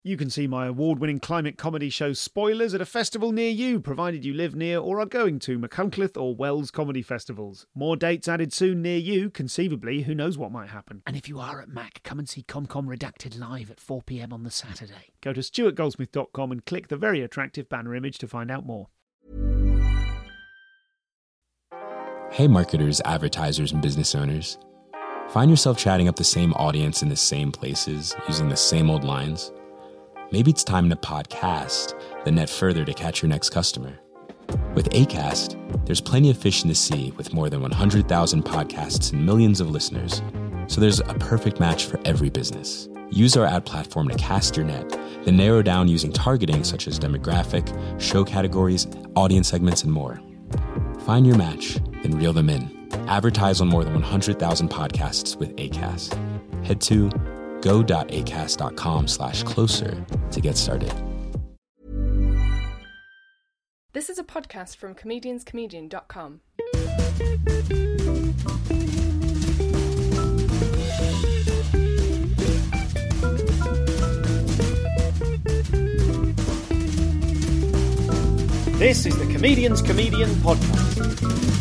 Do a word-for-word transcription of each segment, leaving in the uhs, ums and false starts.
You can see my award-winning climate comedy show Spoilers at a festival near you, provided you live near or are going to Machynlleth or Wells comedy festivals. More dates added soon near you, conceivably, who knows what might happen. And if you are at Mac, come and see ComCom Redacted live at four p.m. on the Saturday. Go to stuart goldsmith dot com and click the very attractive banner image to find out more. Hey marketers, advertisers, and business owners. Find yourself chatting up the same audience in the same places, using the same old lines? Maybe it's time to podcast the net further to catch your next customer. With Acast, there's plenty of fish in the sea with more than one hundred thousand podcasts and millions of listeners. So there's a perfect match for every business. Use our ad platform to cast your net, then narrow down using targeting such as demographic, show categories, audience segments, and more. Find your match, then reel them in. Advertise on more than one hundred thousand podcasts with Acast. Head to go.acast.com slash closer to get started. This is a podcast from comedians comedian dot com. This is the Comedians Comedian Podcast.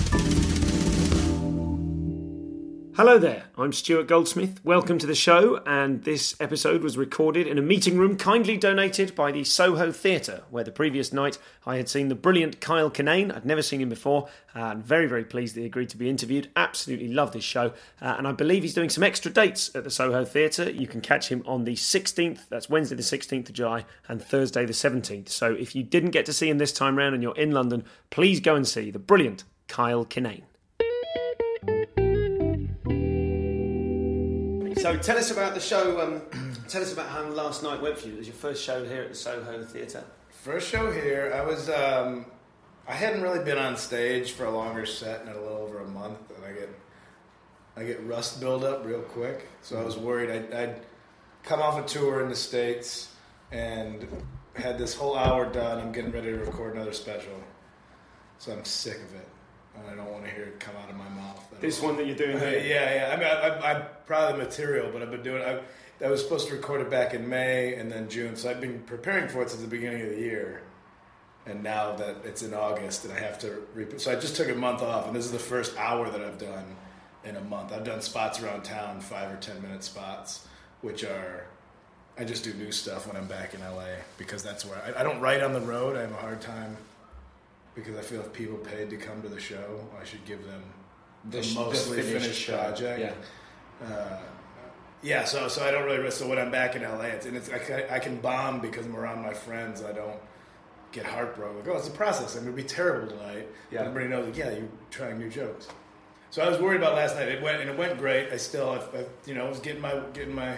Hello there, I'm Stuart Goldsmith. Welcome to the show, and this episode was recorded in a meeting room kindly donated by the Soho Theatre, where the previous night I had seen the brilliant Kyle Kinane. I'd never seen him before, and very, very pleased that he agreed to be interviewed. Absolutely love this show, uh, and I believe he's doing some extra dates at the Soho Theatre. You can catch him on the sixteenth, that's Wednesday the sixteenth of July, and Thursday the seventeenth. So if you didn't get to see him this time round and you're in London, please go and see the brilliant Kyle Kinane. So tell us about the show, um, tell us about how last night went for you. It was your first show here at the Soho Theatre. First show here, I was, um, I hadn't really been on stage for a longer set in a little over a month, and I get, I get rust buildup real quick, so I was worried. I'd, I'd come off a tour in the States and had this whole hour done. I'm getting ready to record another special, so I'm sick of it. And I don't want to hear it come out of my mouth. This one that you're doing here? Yeah, yeah. I mean, I, I, I'm proud of the material, but I've been doing I, I was supposed to record it back in May and then June, so I've been preparing for it since the beginning of the year. And now that it's in August and I have to... Re- so I just took a month off, and this is the first hour that I've done in a month. I've done spots around town, five or ten minute spots, which are... I just do new stuff when I'm back in L A, because that's where... I, I don't write on the road. I have a hard time... Because I feel if people paid to come to the show, I should give them the, the mostly the finished, finished project. Yeah, uh, yeah. So, so I don't really. So when I'm back in L A, it's, and it's I, I can bomb because I'm around my friends. I don't get heartbroken. Like, oh, it's a process. I'm gonna be terrible tonight. Yeah. Everybody knows. Like, yeah, you're trying new jokes. So I was worried about last night. It went and it went great. I still, I, I, you know, I was getting my getting my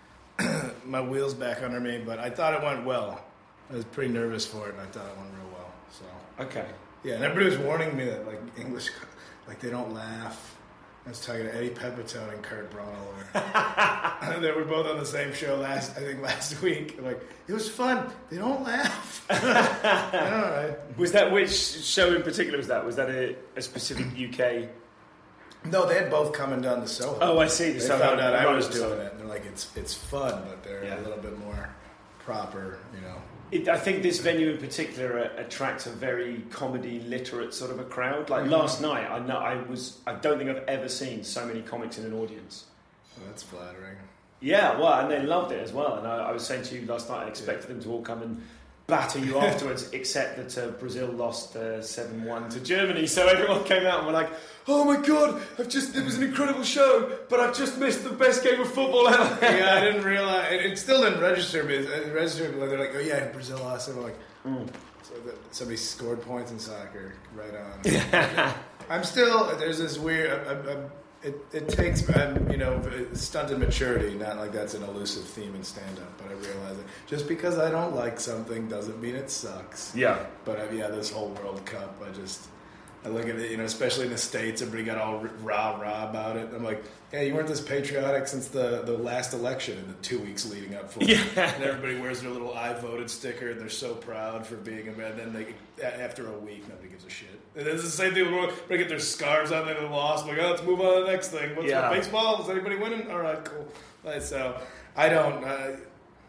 my wheels back under me, but I thought it went well. I was pretty nervous for it, and I thought it went real well. So. Okay. Yeah, and everybody was warning me that, like, English, like, they don't laugh. I was talking to Eddie Pepitone and Kurt Braunohler. They were both on the same show last, I think, last week. Like, it was fun. They don't laugh. All right. Was that, which show in particular was that? Was that a, a specific U K... No, they had both come and done the Soho. Oh, I see. The they Soho found out I was doing Soho. it. And they're like, it's it's fun, but they're yeah. a little bit more proper, you know. It, I think this venue in particular uh, attracts a very comedy literate sort of a crowd. Like mm-hmm. last night, I know I was. I don't think I've ever seen so many comics in an audience. Well, that's flattering. Yeah, well, and they loved it as well. And I, I was saying to you last night, I expected yeah. them to all come and batter you afterwards, except that uh, Brazil lost uh, seven one to Germany. So everyone came out and were like, "Oh my god, I've just it was an incredible show, but I've just missed the best game of football ever." Yeah, I didn't realize it, it still didn't register me. It registered me. They're like, "Oh yeah, Brazil lost." And I'm like, mm. so that somebody scored points in soccer. Right on. Yeah. I'm still there's this weird. I, I, I, It it takes, um, you know, stunted maturity, not like that's an elusive theme in stand-up, but I realize it. Just because I don't like something doesn't mean it sucks. Yeah. But, uh, yeah, this whole World Cup, I just, I look at it, you know, especially in the States, everybody got all rah-rah about it. I'm like, yeah, you weren't this patriotic since the, the last election in the two weeks leading up for it. Yeah. And everybody wears their little I voted sticker, and they're so proud for being a man. And then they, after a week, nobody gives a shit. And it's the same thing. They get their scarves on, they lost. I'm like, oh, let's move on to the next thing. What's yeah. Baseball? Is anybody winning? All right, cool. Right, so I don't. Uh,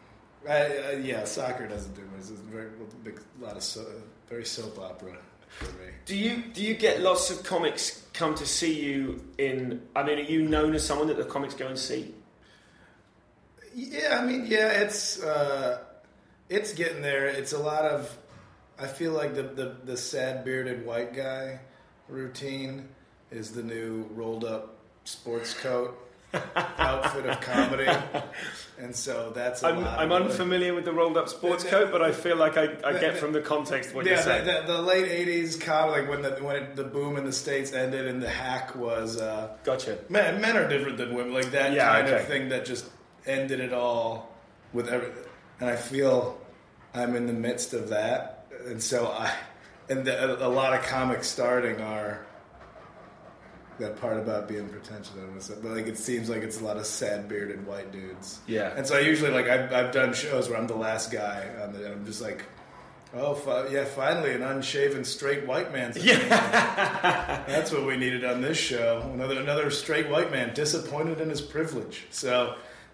I, uh, yeah, soccer doesn't do much. It's a very big, lot of so, very soap opera for me. Do you do you get lots of comics come to see you in? I mean, are you known as someone that the comics go and see? Yeah, I mean, yeah, it's uh, it's getting there. It's a lot of. I feel like the the, the sad bearded white guy routine is the new rolled up sports coat outfit of comedy, and so that's a I'm, lot I'm of unfamiliar with the rolled up sports coat, but I feel like I, I get from the context what yeah, you're saying. The, the, the late eighties comedy, like when the when it, the boom in the States ended and the hack was uh, gotcha. Men, men are different than women, like that yeah, kind okay. of thing that just ended it all with everything. And I feel I'm in the midst of that, and so I and the, a lot of comics starting are. That part about being pretentious, but like it seems like it's a lot of sad bearded white dudes. Yeah, and so I usually like I've, I've done shows where I'm the last guy, on the, and I'm just like, oh fi- yeah, finally an unshaven straight white man's. Yeah, that's what we needed on this show. Another another straight white man disappointed in his privilege. So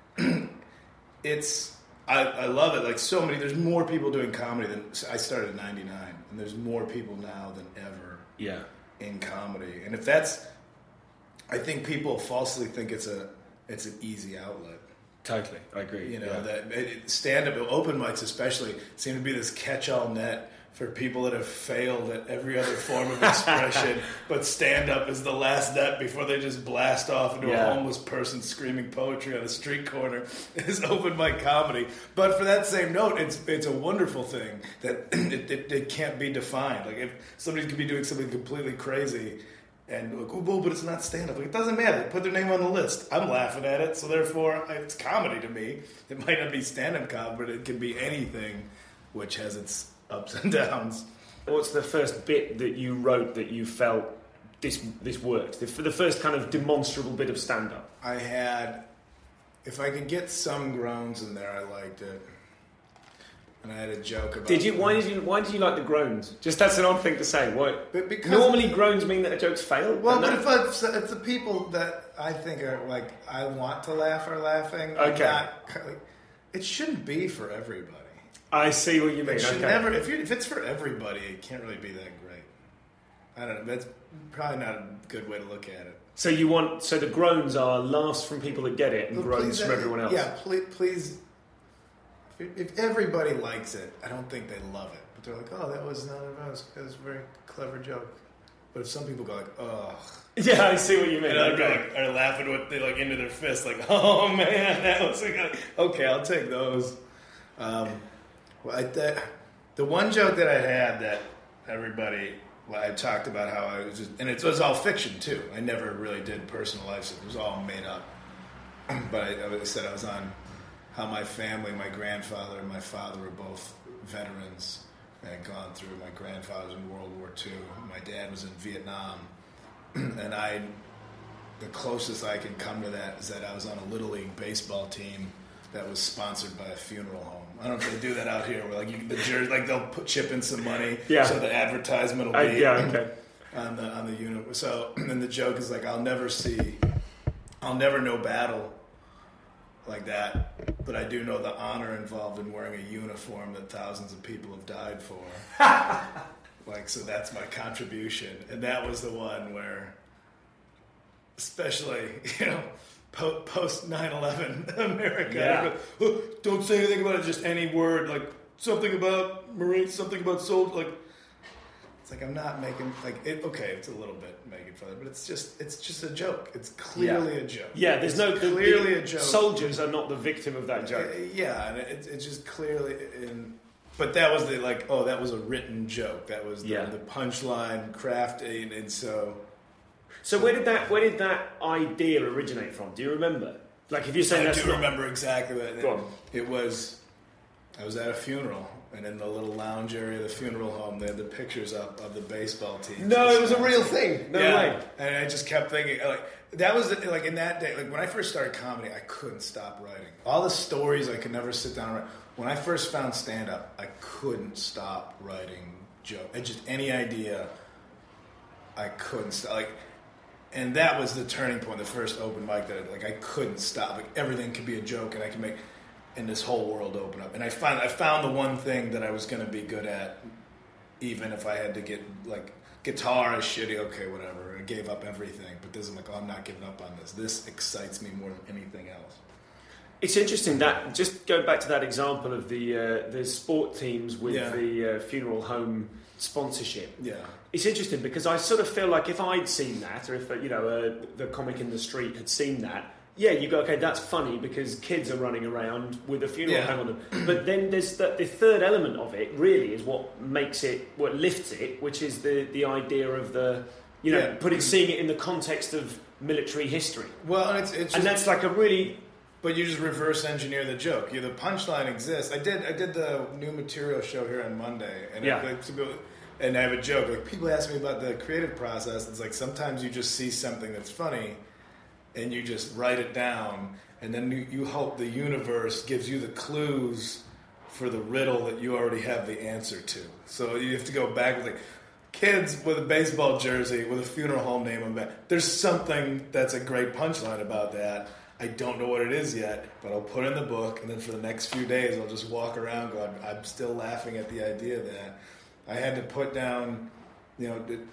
it's I, I love it. Like so many, there's more people doing comedy than I started in ninety-nine, and there's more people now than ever. Yeah, in comedy, and if that's I think people falsely think it's a it's an easy outlet. Totally, I agree. You know yeah. that it, stand-up, open mics especially, seem to be this catch-all net for people that have failed at every other form of expression. But stand-up is the last net before they just blast off into yeah. a homeless person screaming poetry on a street corner. Is open mic comedy. But for that same note, it's it's a wonderful thing that it, it, it can't be defined. Like if somebody could be doing something completely crazy. And like, oh, but it's not stand-up. Like, it doesn't matter. They put their name on the list. I'm laughing at it, so therefore it's comedy to me. It might not be stand-up comedy, but it can be anything, which has its ups and downs. What's the first bit that you wrote that you felt this this worked? The, the first kind of demonstrable bit of stand-up? I had, if I could get some groans in there, I liked it. And I had a joke about. Did you? Why did you? Why did you like the groans? Just that's an odd thing to say. Why? But because normally groans mean that a joke's failed. Well, but if, I, if the people that I think are like I want to laugh are laughing, okay, not, like, it shouldn't be for everybody. I see what you mean. It should okay. never. If you if it's for everybody, it can't really be that great. I don't know. That's probably not a good way to look at it. So you want? So the groans are laughs from people that get it, and but groans please, from everyone else. Yeah, please. please If everybody likes it, I don't think they love it. But they're like, oh, that was not that was, that was a very clever joke. But if some people go like, ugh. Yeah, I see what you mean. And okay. like, are laughing with they like into their fists, like, oh man, that was like, okay, I'll take those. Um, well, I, that, the one joke that I had that everybody, well, I talked about how I was just, and it was all fiction too. I never really did personal life stuff. It was all made up. But I, I said I was on. How my family, my grandfather and my father were both veterans and had gone through. My grandfather was in World War Two. My dad was in Vietnam. And I, the closest I can come to that is that I was on a Little League baseball team that was sponsored by a funeral home. I don't know if they do that out here, where like you, the jersey, like they'll put chip in some money, yeah. so the advertisement will be I, yeah, okay. on the on the unit. So and the joke is like, I'll never see, I'll never know battle like that, but I do know the honor involved in wearing a uniform that thousands of people have died for. Like, so that's my contribution. And that was the one where, especially, you know, po- post nine eleven America, yeah. oh, don't say anything about it, just any word, like something about Marines, something about soldiers, like, it's like I'm not making, like, it, okay, it's a little bit making fun of it, but it's just, it's just a joke. It's clearly yeah. a joke. Yeah, there's it's no, clearly the, a joke. Soldiers are not the victim of that joke. Uh, yeah, and it, it's just clearly, in, but that was the, like, oh, that was a written joke. That was the, yeah. the punchline crafting, and so. So where did that, where did that idea originate from? Do you remember? Like, if you're saying I that's do not... remember exactly what Go on. It was, I was at a funeral. And in the little lounge area of the funeral home, they had the pictures up of the baseball team. No, it was a real thing. No yeah. way. And I just kept thinking, like, that was, like, in that day, like, when I first started comedy, I couldn't stop writing. All the stories, I could never sit down and write. When I first found stand-up, I couldn't stop writing jokes. And just any idea, I couldn't stop. Like, and that was the turning point, the first open mic that, like, I couldn't stop. Like, everything could be a joke, and I could make... and this whole world opened up. And I found I found the one thing that I was going to be good at, even if I had to get, like, guitar is shitty, okay, whatever. I gave up everything. But this, I'm like, oh, I'm not giving up on this. This excites me more than anything else. It's interesting that, just going back to that example of the uh, the sport teams with Yeah. the uh, funeral home sponsorship. Yeah. It's interesting because I sort of feel like if I'd seen that, or if uh, you know uh, the comic in the street had seen that, yeah, you go, okay, that's funny because kids are running around with a funeral Yeah. home on them. But then there's the, the third element of it really is what makes it, what lifts it, which is the the idea of the, you know, Yeah. putting seeing it in the context of military history. Well, and it's, it's just, And that's like a really. but you just reverse engineer the joke. You, the punchline exists. I did I did the new material show here on Monday, and Yeah. it, like, to go- and I have a joke. Like, people ask me about the creative process. It's like sometimes you just see something that's funny, and you just write it down, and then you, you hope the universe gives you the clues for the riddle that you already have the answer to. So you have to go back with like kids with a baseball jersey with a funeral home name on the back. There's something that's a great punchline about that. I don't know what it is yet, but I'll put it in the book, and then for the next few days, I'll just walk around going, I'm still laughing at the idea that I had to put down, you know, the-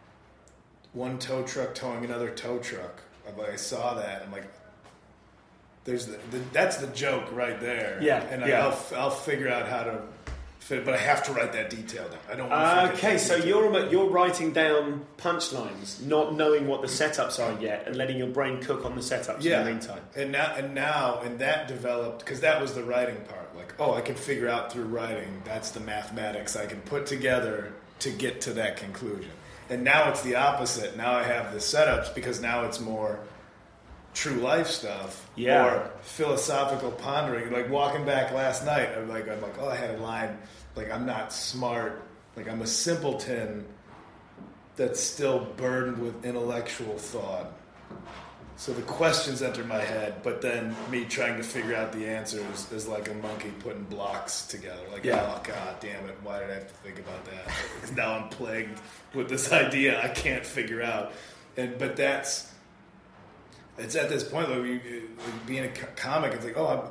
one tow truck towing another tow truck. I'm like, I saw that. I'm like, there's the, the that's the joke right there. Yeah, and I, yeah. I'll I'll figure out how to fit, but I have to write that detail down. I don't. want to forget Okay, that so detail. you're you're writing down punchlines, not knowing what the setups are yet, and letting your brain cook on the setups Yeah, in the meantime. and now and now and that developed because that was the writing part. Like, oh, I can figure out through writing. That's the mathematics I can put together to get to that conclusion. And now it's the opposite. Now I have the setups because now it's more true life stuff, Yeah. or philosophical pondering. Like walking back last night, I'm like, I'm like, oh, I had a line like, I'm not smart, like I'm a simpleton that's still burdened with intellectual thought. So the questions enter my head, but then me trying to figure out the answers is like a monkey putting blocks together. Like, Yeah. oh, God damn it, why did I have to think about that? Because now I'm plagued with this idea I can't figure out. And But that's, it's at this point, like, you, like being a co- comic, it's like, oh,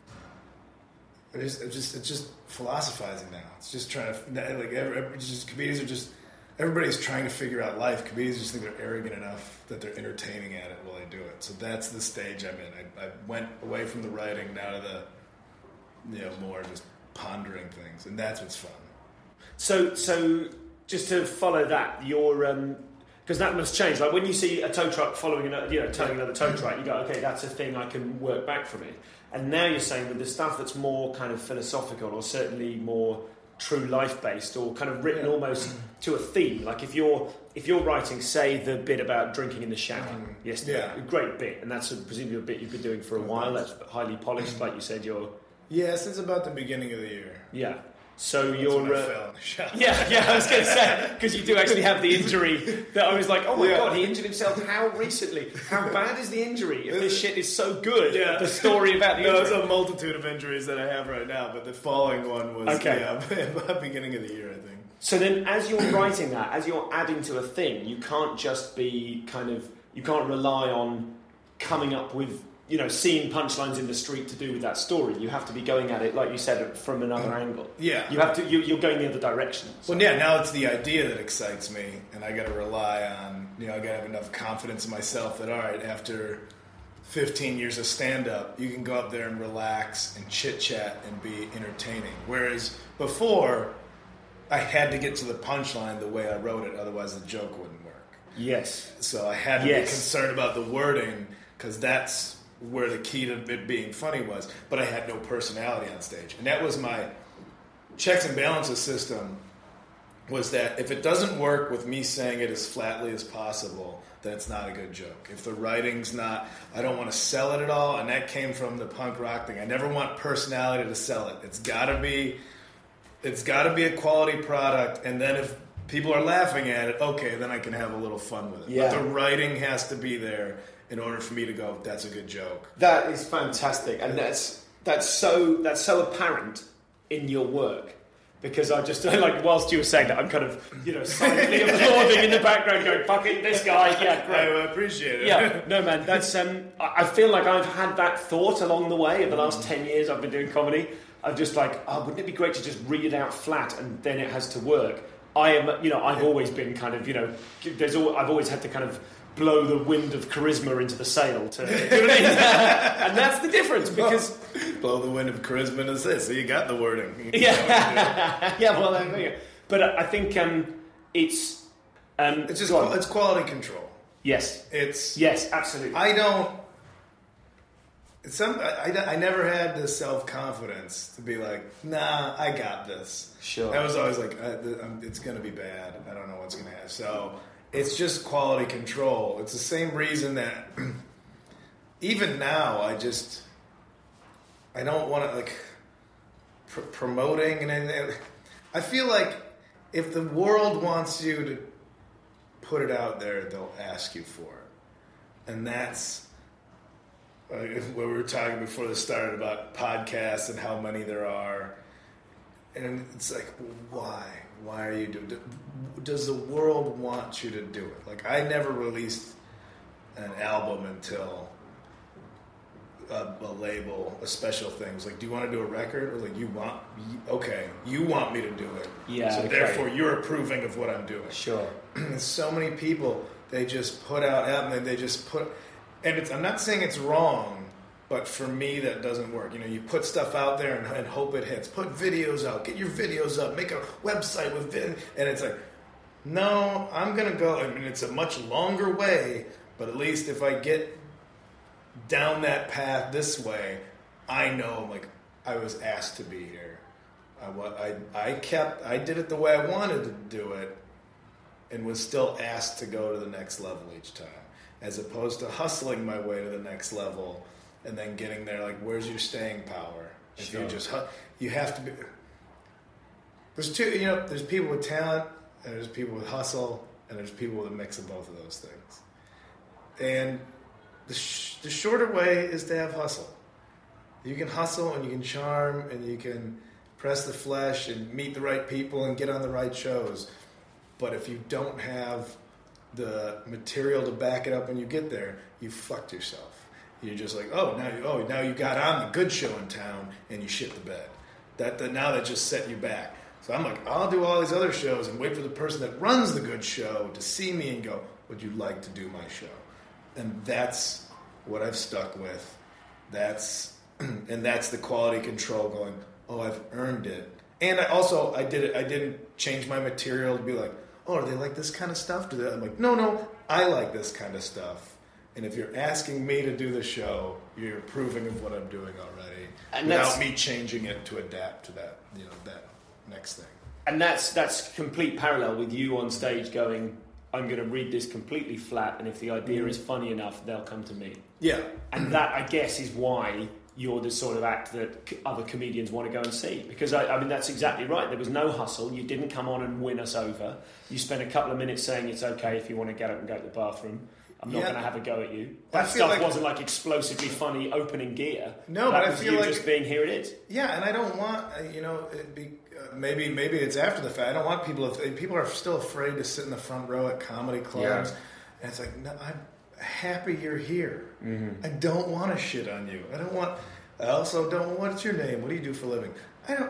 I'm, it's just, it's just, it's just philosophizing now. It's just trying to, like, every, it's just, comedians are just, everybody's trying to figure out life. Comedians just think they're arrogant enough that they're entertaining at it while they do it. So that's the stage I'm in. I, I went away from the writing now to the, you know, more just pondering things, and that's what's fun. So, so just to follow that, your because that must change. Like when you see a tow truck following another, you know, towing another tow truck, you go, okay, that's a thing I can work back from it. And now you're saying with the stuff that's more kind of philosophical, or certainly more true life based, or kind of written Yeah. almost to a theme. Like if you're if you're writing, say, the bit about drinking in the shower Mm. yesterday, Yeah. a great bit, and that's a, presumably a bit you've been doing for a while. That's highly polished, like you said. You're Yeah, since about the beginning of the year. yeah. So That's you're when I uh, fell in the shower. yeah, yeah. I was going to say because you do actually have the injury that I was like, oh my Yeah. god, he injured himself. How recently? How bad is the injury? If this shit is so good, Yeah. the story about the No, injury. there's a multitude of injuries that I have right now, but the falling one was Okay. yeah, about beginning of the year, I think. So then, as you're writing that, as you're adding to a thing, you can't just be kind of, you can't rely on coming up with, you know, seeing punchlines in the street to do with that story. You have to be going at it, like you said, from another angle. Yeah. You have to, you, you're going the other direction. Well, yeah, now it's the idea that excites me, and I got to rely on, you know, I got to have enough confidence in myself that, all right, after fifteen years of stand-up, you can go up there and relax and chit-chat and be entertaining. Whereas before, I had to get to the punchline the way I wrote it, otherwise the joke wouldn't work. Yes. So I had to Yes. be concerned about the wording, because that's where the key to it being funny was. But I had no personality on stage. And that was my checks and balances system, was that if it doesn't work with me saying it as flatly as possible, then it's not a good joke. If the writing's not, I don't want to sell it at all, and that came from the punk rock thing. I never want personality to sell it. It's got to be, it's got to be a quality product, and then if people are laughing at it, okay, then I can have a little fun with it. Yeah. But the writing has to be there in order for me to go, that's a good joke. That is fantastic, and that's that's so that's so apparent in your work, Because I just, like, whilst you were saying that, I'm kind of, you know, silently applauding in the background, going, fucking this guy, yeah, great. I appreciate it. Yeah, no, man, that's, um, I feel like I've had that thought along the way in the last ten years I've been doing comedy. I'm just like, oh, wouldn't it be great to just read it out flat and then it has to work? I am, you know, I've always been kind of, you know, there's all, I've always had to kind of blow the wind of charisma into the sail to, you know what I mean? And that's the difference, because blow the wind of charisma into this. So you got the wording. Yeah, yeah. Well, there you go. But I think um, it's um, it's just qu- it's quality control. Yes, it's yes, absolutely. I don't. It's some. I, I, I never had the self confidence to be like, nah, I got this. Sure. I was always like, I, I'm, it's gonna be bad. I don't know what's gonna happen. So. It's just quality control. It's the same reason that even now I just I don't want to like pr- promoting and, and I feel like if the world wants you to put it out there, they'll ask you for it, and that's uh, what we were talking before this started about podcasts and how many there are, and it's like, why? Why are you doing? Does the world want you to do it? Like, I never released an album until a, a label, a special thing was like, do you want to do a record? Or like, you want? Okay, you want me to do it. Yeah. So okay. therefore, you're approving of what I'm doing. Sure. And so many people, they just put out album, they just put, and it's, I'm not saying it's wrong. But for me, that doesn't work. You know, you put stuff out there and, and hope it hits. Put videos out. Get your videos up. Make a website with vid. And it's like, no, I'm going to go. I mean, it's a much longer way. But at least if I get down that path this way, I know, like, I was asked to be here. I, I, I kept, I did it the way I wanted to do it and was still asked to go to the next level each time. As opposed to hustling my way to the next level and then getting there, like, where's your staying power? If sure. you just, you have to be. There's two, you know, there's people with talent, and there's people with hustle, and there's people with a mix of both of those things. And the sh- the shorter way is to have hustle. You can hustle, and you can charm, and you can press the flesh, and meet the right people, and get on the right shows. But if you don't have the material to back it up when you get there, you fucked yourself. You're just like, oh, now you, oh, now you got on the good show in town and you shit the bed. That, that now that just set you back. So I'm like, I'll do all these other shows and wait for the person that runs the good show to see me and go, would you like to do my show? And that's what I've stuck with. That's and that's the quality control going, oh, I've earned it. And I also I did it. I didn't change my material to be like, oh, do they like this kind of stuff? Do they? I'm like, no, no, I like this kind of stuff. And if you're asking me to do the show, you're approving of what I'm doing already, and without me changing it to adapt to that, you know, that next thing. And that's that's complete parallel with you on stage going, I'm going to read this completely flat, and if the idea mm. is funny enough, they'll come to me. Yeah. And that, I guess, is why you're the sort of act that other comedians want to go and see. Because, I, I mean, that's exactly right. There was no hustle. You didn't come on and win us over. You spent a couple of minutes saying it's okay if you want to get up and go to the bathroom. I'm not yeah. going to have a go at you. That stuff like, wasn't like explosively funny opening gear. No, that but was I feel you like just being here it is. Yeah, and I don't want, you know, it'd be, uh, maybe maybe it's after the fact. I don't want people, if, people are still afraid to sit in the front row at comedy clubs. Yeah. And it's like, no, I'm happy you're here. Mm-hmm. I don't want to shit on you. I don't want, I also don't, what's your name? What do you do for a living? I don't,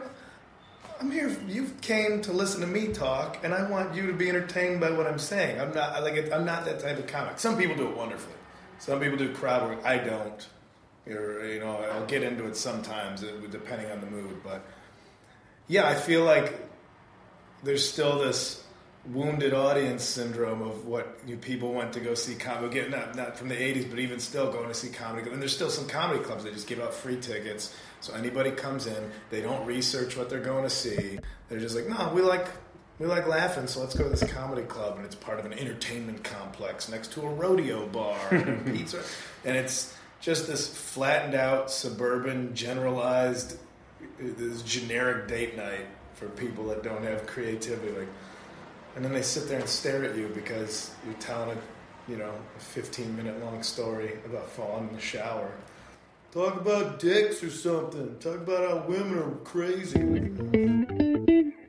I'm here. You came to listen to me talk, and I want you to be entertained by what I'm saying. I'm not like I'm not that type of comic. Some people do it wonderfully. Some people do crowd work. I don't. Or, you know, I'll get into it sometimes, depending on the mood. But yeah, I feel like there's still this wounded audience syndrome of what you people went to go see comedy. Again, not not from the eighties, but even still going to see comedy. And there's still some comedy clubs that just give out free tickets. So anybody comes in, they don't research what they're going to see. They're just like, no, we like we like laughing, so let's go to this comedy club, and it's part of an entertainment complex next to a rodeo bar and pizza, and it's just this flattened out suburban, generalized, this generic date night for people that don't have creativity. Like, and then they sit there and stare at you because you're telling a, you know, a fifteen minute long story about falling in the shower. Talk about dicks or something. Talk about how women are crazy.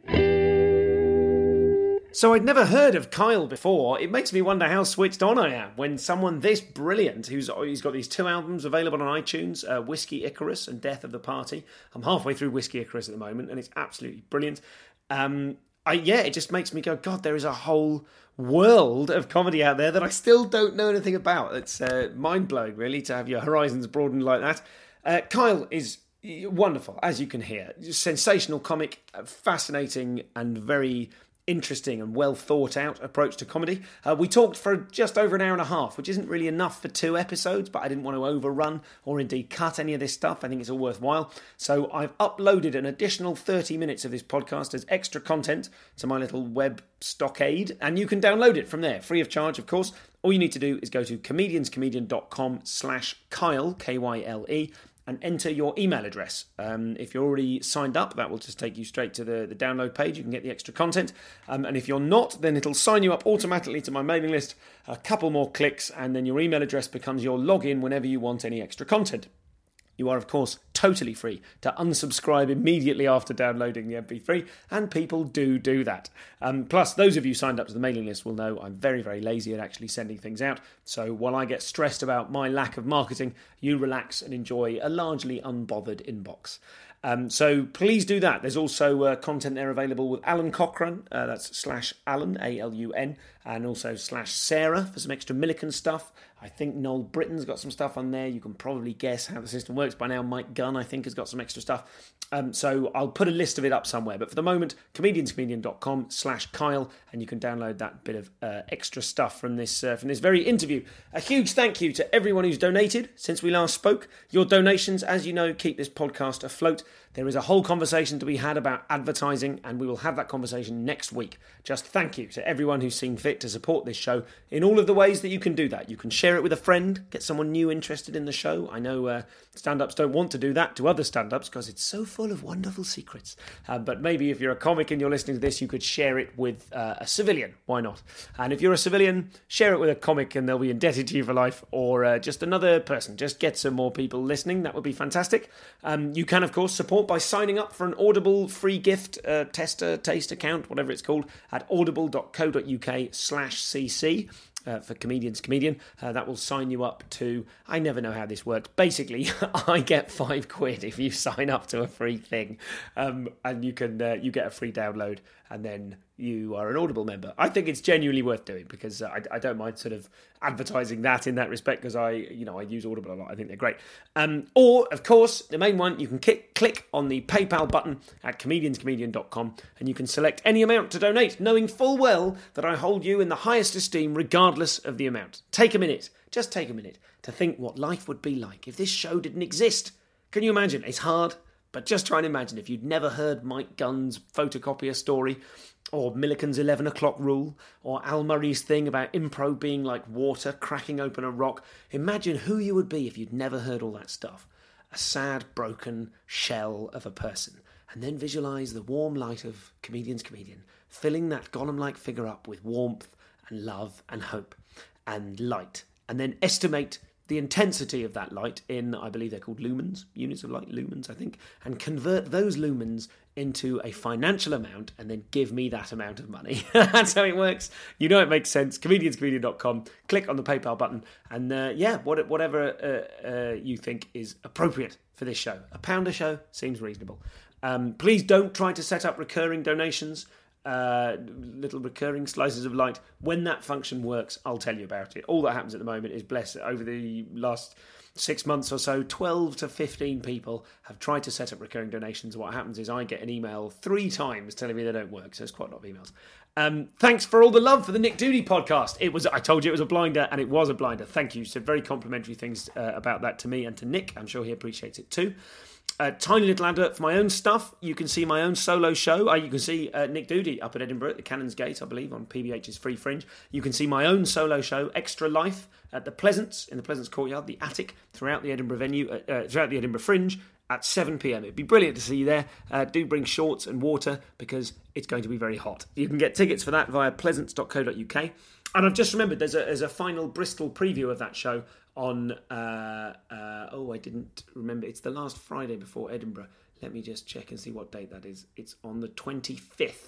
So I'd never heard of Kyle before. It makes me wonder how switched on I am when someone this brilliant, who's he's got these two albums available on iTunes, uh, Whiskey Icarus and Death of the Party. I'm halfway through Whiskey Icarus at the moment, and it's absolutely brilliant. Um, I, yeah, it just makes me go, God, there is a whole world of comedy out there that I still don't know anything about. It's uh, mind-blowing, really, to have your horizons broadened like that. Uh, Kyle is wonderful, as you can hear. Sensational comic, fascinating and very interesting and well thought out approach to comedy. Uh, we talked for just over an hour and a half, which isn't really enough for two episodes, but I didn't want to overrun or indeed cut any of this stuff. I think it's all worthwhile. So I've uploaded an additional thirty minutes of this podcast as extra content to my little web stockade, and you can download it from there, free of charge, of course. All you need to do is go to comedianscomedian.com slash Kyle, K Y L E, and enter your email address. Um, if you're already signed up, that will just take you straight to the, the download page. You can get the extra content. Um, and if you're not, then it'll sign you up automatically to my mailing list. A couple more clicks, and then your email address becomes your login whenever you want any extra content. You are, of course, totally free to unsubscribe immediately after downloading the M P three, and people do do that. Um, plus, those of you signed up to the mailing list will know I'm very, very lazy at actually sending things out. So while I get stressed about my lack of marketing, you relax and enjoy a largely unbothered inbox. Um, so please do that. There's also uh, content there available with Alan Cochrane, uh, that's slash Alan, A L U N, and also slash Sarah for some extra Millican stuff. I think Noel Britton's got some stuff on there. You can probably guess how the system works by now. Mike Gunn, I think, has got some extra stuff. Um, so I'll put a list of it up somewhere. But for the moment, comedianscomedian.com slash Kyle, and you can download that bit of uh, extra stuff from this uh, from this very interview. A huge thank you to everyone who's donated since we last spoke. Your donations, as you know, keep this podcast afloat. There is a whole conversation to be had about advertising, and we will have that conversation next week. Just thank you to everyone who's seen fit to support this show in all of the ways that you can do that. You can share it with a friend, get someone new interested in the show. I know uh, stand-ups don't want to do that to other stand-ups because it's so full of wonderful secrets. Uh, but maybe if you're a comic and you're listening to this, you could share it with uh, a civilian. Why not? And if you're a civilian, share it with a comic and they'll be indebted to you for life, or uh, just another person. Just get some more people listening. That would be fantastic. Um, you can, of course, support by signing up for an Audible free gift uh, tester, taste account, whatever it's called, at audible.co.uk slash cc. Uh, for Comedians Comedian. Uh, that will sign you up to, I never know how this works. Basically, I get five quid if you sign up to a free thing. Um, and you can uh, you get a free download, and then you are an Audible member. I think it's genuinely worth doing because uh, I, I don't mind sort of advertising that in that respect because I, you know, I use Audible a lot. I think they're great. Um, or, of course, the main one, you can kick, click on the PayPal button at comedians comedian dot com and you can select any amount to donate, knowing full well that I hold you in the highest esteem regardless of the amount. Take a minute, just take a minute to think what life would be like if this show didn't exist. Can you imagine? It's hard, but just try and imagine if you'd never heard Mike Gunn's photocopier story, or Millican's eleven o'clock rule, or Al Murray's thing about improv being like water cracking open a rock. Imagine who you would be if you'd never heard all that stuff. A sad, broken shell of a person. And then visualise the warm light of Comedians Comedian, filling that Gollum-like figure up with warmth and love and hope and light. And then estimate the intensity of that light in, I believe they're called lumens, units of light, lumens, I think, and convert those lumens into a financial amount and then give me that amount of money. That's how it works. You know it makes sense. comedians comedian dot com. Click on the PayPal button and, uh, yeah, whatever uh, uh, you think is appropriate for this show. A pound a show seems reasonable. Um, please don't try to set up recurring donations. Uh, little recurring slices of light. When that function works, I'll tell you about it. All that happens at the moment is, bless it, over the last six months or so, twelve to fifteen people have tried to set up recurring donations. What happens is I get an email three times telling me they don't work, so it's quite a lot of emails. Um, thanks for all the love for the Nick Doody podcast. It was, I told you it was a blinder, and it was a blinder. Thank you. Said very complimentary things uh, about that to me and to Nick. I'm sure he appreciates it too. A tiny little advert for my own stuff. You can see my own solo show. Uh, you can see uh, Nick Doody up at Edinburgh at the Canon's Gate, I believe, on P B H's Free Fringe. You can see my own solo show, Extra Life, at the Pleasance, in the Pleasance Courtyard, the Attic, throughout the Edinburgh venue, uh, uh, throughout the Edinburgh Fringe at seven p.m. It'd be brilliant to see you there. Uh, do bring shorts and water because it's going to be very hot. You can get tickets for that via pleasance dot co dot uk. And I've just remembered there's a, there's a final Bristol preview of that show on, uh, uh, oh, I didn't remember. It's the last Friday before Edinburgh. Let me just check and see what date that is. It's on the twenty-fifth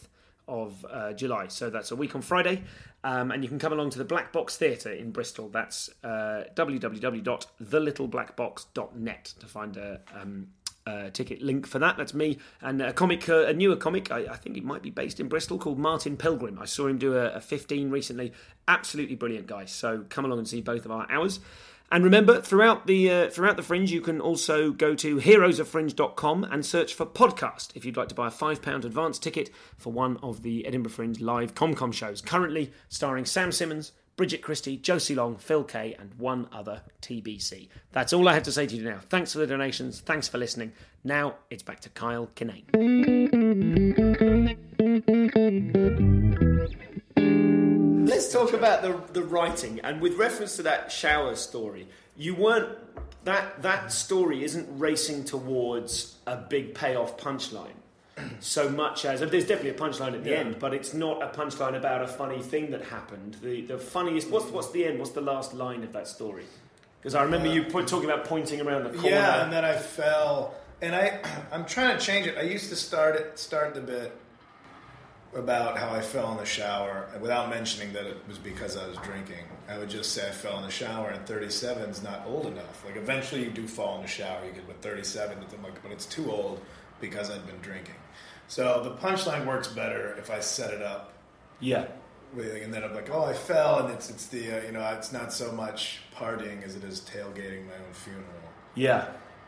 of uh, July. So that's a week on Friday. Um, and you can come along to the Black Box Theatre in Bristol. That's uh, w w w dot the little black box dot net to find a... Um, Uh, ticket link for that. That's me and a comic, uh, a newer comic. I, I think it might be based in Bristol, called Martin Pilgrim. I saw him do a, a fifteen recently. Absolutely brilliant guy. So come along and see both of our hours. And remember, throughout the uh, throughout the Fringe, you can also go to heroes of fringe dot com and search for podcast if you'd like to buy a five pound advance ticket for one of the Edinburgh Fringe live ComCom shows, currently starring Sam Simmons, Bridget Christie, Josie Long, Phil Kay, and one other T B C. That's all I have to say to you now. Thanks for the donations. Thanks for listening. Now it's back to Kyle Kinane. Let's talk about the the writing. And with reference to that shower story, you weren't... That, that story isn't racing towards a big payoff punchline. So much as there's definitely a punchline at the yeah. end, but it's not a punchline about a funny thing that happened. The the funniest what's what's the end? What's the last line of that story? Because I remember uh, you put, talking about pointing around the corner. Yeah, and then I fell, and I I'm trying to change it. I used to start it start the bit about how I fell in the shower without mentioning that it was because I was drinking. I would just say I fell in the shower, and thirty-seven is not old enough. Like eventually you do fall in the shower. You get with thirty-seven, I'm like, but it's too old because I've been drinking. So the punchline works better if I set it up. Yeah. And then I'm like, oh, I fell, and it's it's the uh, you know it's not so much partying as it is tailgating my own funeral. Yeah.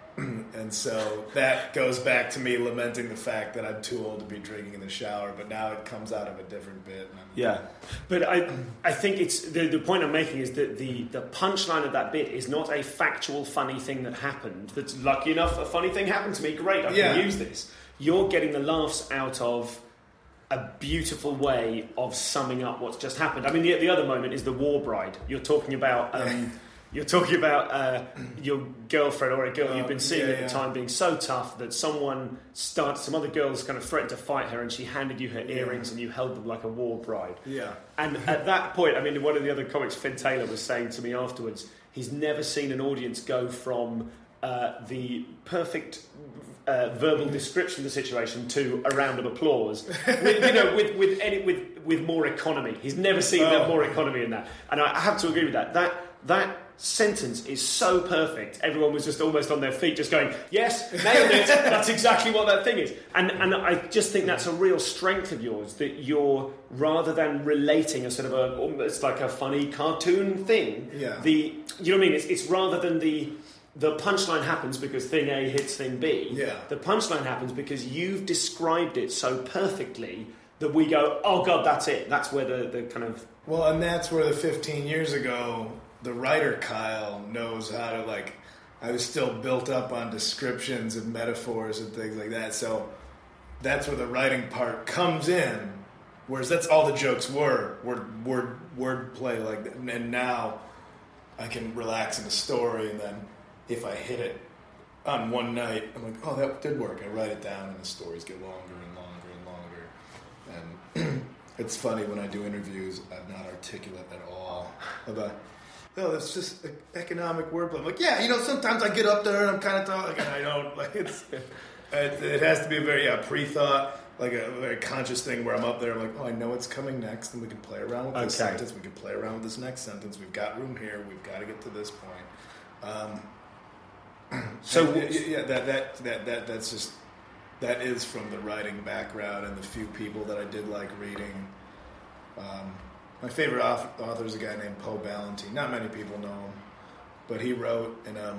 And so that goes back to me lamenting the fact that I'm too old to be drinking in the shower, but now it comes out of a different bit. And yeah, but I I think it's the the point I'm making is that the the punchline of that bit is not a factual funny thing that happened. That's lucky enough a funny thing happened to me. Great, I can yeah. use this. You're getting the laughs out of a beautiful way of summing up what's just happened. I mean, the, the other moment is the war bride. You're talking about... Um, you're talking about uh, your girlfriend or a girl uh, you've been seeing yeah, at the yeah. time being so tough that someone started... Some other girls kind of threatened to fight her, and she handed you her earrings yeah. and you held them like a war bride. Yeah. And at that point, I mean, one of the other comics, Finn Taylor, was saying to me afterwards, he's never seen an audience go from uh, the perfect... Uh, verbal description of the situation to a round of applause, with, you know, with with any with with more economy. He's never seen oh. that more economy in that, and I have to agree with that. That that sentence is so perfect. Everyone was just almost on their feet, just going, "Yes, nailed it." That's exactly what that thing is, and and I just think that's a real strength of yours, that you're, rather than relating a sort of a almost like a funny cartoon thing. Yeah. The you know what I mean? It's it's rather than the. The punchline happens because thing A hits thing B. Yeah. The punchline happens because you've described it so perfectly that we go, oh God, that's it. That's where the, the kind of... Well, and that's where the fifteen years ago, the writer Kyle knows how to, like... I was still built up on descriptions and metaphors and things like that. So that's where the writing part comes in. Whereas that's all the jokes were. Word, word, word play like that. And now I can relax in the story, and then... if I hit it on one night, I'm like, oh, that did work. I write it down, and the stories get longer and longer and longer. And it's funny when I do interviews, I'm not articulate at all about, oh, that's just economic wordplay. I'm like, yeah, you know, sometimes I get up there and I'm kind of talking, and I don't. Like, it's it, it has to be a very yeah, pre-thought, like a very conscious thing where I'm up there, I'm like, oh, I know what's coming next, and we can play around with this okay. sentence. We can play around with this next sentence. We've got room here. We've got to get to this point. Um, So yeah, that, that that that that's just that is from the writing background and the few people that I did like reading. Um, my favorite author is a guy named Poe Ballantine. Not many people know him, but he wrote, and um,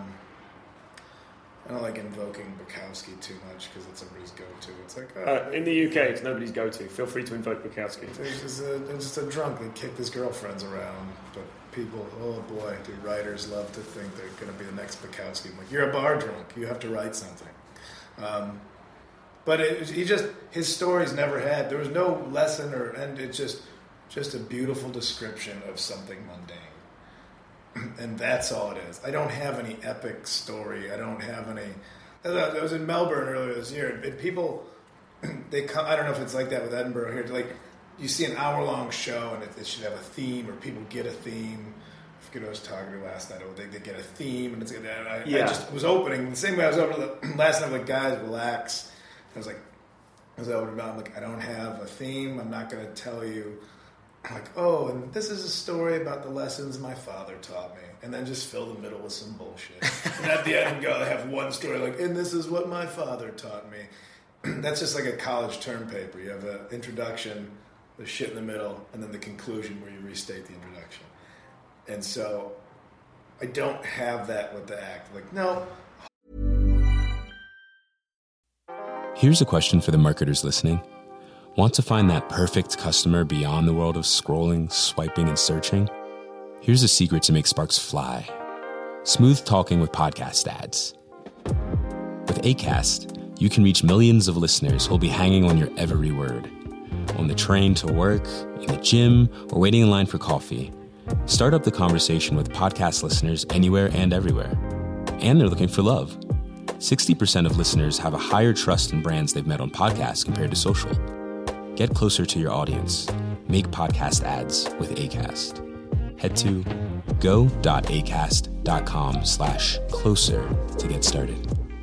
I don't like invoking Bukowski too much because it's everybody's go-to. It's like oh, uh, in the U K, it's nobody's go-to. Feel free to invoke Bukowski. He's just a, just a drunk that kicked his girlfriends around, but. People, oh boy, do writers love to think they're going to be the next Bukowski. I'm like, you're a bar drunk. You have to write something. Um, but it, he just, his stories never had, there was no lesson, or and it's just, just a beautiful description of something mundane. And that's all it is. I don't have any epic story. I don't have any, I was in Melbourne earlier this year, and people, they come, I don't know if it's like that with Edinburgh here, like, you see an hour-long show, and it, it should have a theme, or people get a theme. I forget who I was talking to last night. They, they get a theme, and it's and I, yeah. I just was opening the same way I was opening the, last night. Like, guys, relax. I was like, as I would I'm like, I don't have a theme. I'm not going to tell you, like, oh, and this is a story about the lessons my father taught me. And then just fill the middle with some bullshit. And at the end, go, I have one story, like, and this is what my father taught me. That's just like a college term paper. You have an introduction, the shit in the middle, and then the conclusion where you restate the introduction. And so I don't have that with the act. Like, no. Here's a question for the marketers listening. Want to find that perfect customer beyond the world of scrolling, swiping, and searching? Here's a secret to make sparks fly. Smooth talking with podcast ads. With Acast, you can reach millions of listeners who'll be hanging on your every word. On the train to work, in the gym, or waiting in line for coffee. Start up the conversation with podcast listeners anywhere and everywhere. And they're looking for love. sixty percent of listeners have a higher trust in brands they've met on podcasts compared to social. Get closer to your audience. Make podcast ads with Acast. Head to go.acast.com slash closer to get started.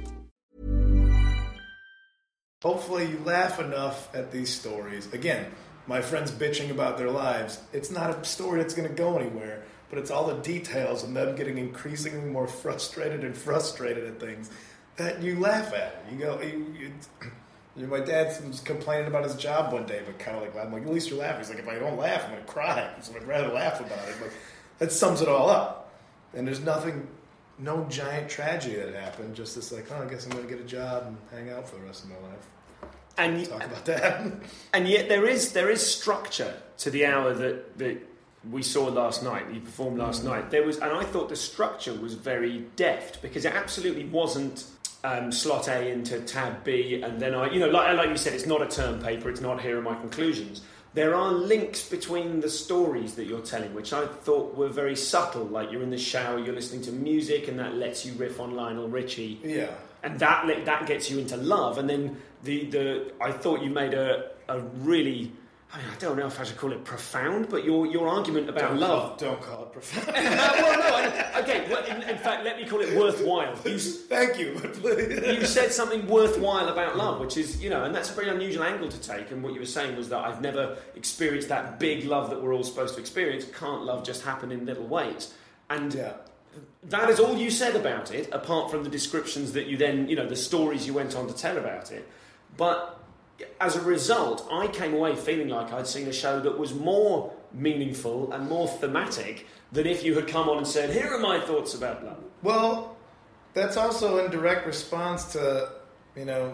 Hopefully you laugh enough at these stories. Again, my friends bitching about their lives. It's not a story that's going to go anywhere, but it's all the details and them getting increasingly more frustrated and frustrated at things that you laugh at. You go, you, you, you know, my dad was complaining about his job one day, but kind of like, I'm like, at least you're laughing. He's like, if I don't laugh, I'm going to cry. So I'd rather laugh about it. But that sums it all up. And there's nothing, no giant tragedy that happened. Just this like, oh, I guess I'm going to get a job and hang out for the rest of my life. And talk about that. And yet there is there is structure to the hour that, that we saw last night, that you performed last mm-hmm. night. There was, and I thought the structure was very deft because it absolutely wasn't um, slot A into tab B, and then I, you know, like like you said, it's not a term paper. It's not here are my conclusions. There are links between the stories that you're telling, which I thought were very subtle. Like you're in the shower, you're listening to music, and that lets you riff on Lionel Richie. Yeah. And that that gets you into love. And then the, the I thought you made a, a really, I mean, I don't know if I should call it profound, but your your argument about don't love. Call, don't call it profound. well, no, I, okay. Well, in, in fact, let me call it worthwhile. You, Thank you. You said something worthwhile about love, which is, you know, and that's a very unusual angle to take. And what you were saying was that I've never experienced that big love that we're all supposed to experience. Can't love just happen in little ways? And yeah. That is all you said about it, apart from the descriptions that you then, you know, the stories you went on to tell about it. But as a result, I came away feeling like I'd seen a show that was more meaningful and more thematic than if you had come on and said, here are my thoughts about love. Well, that's also in direct response to, you know,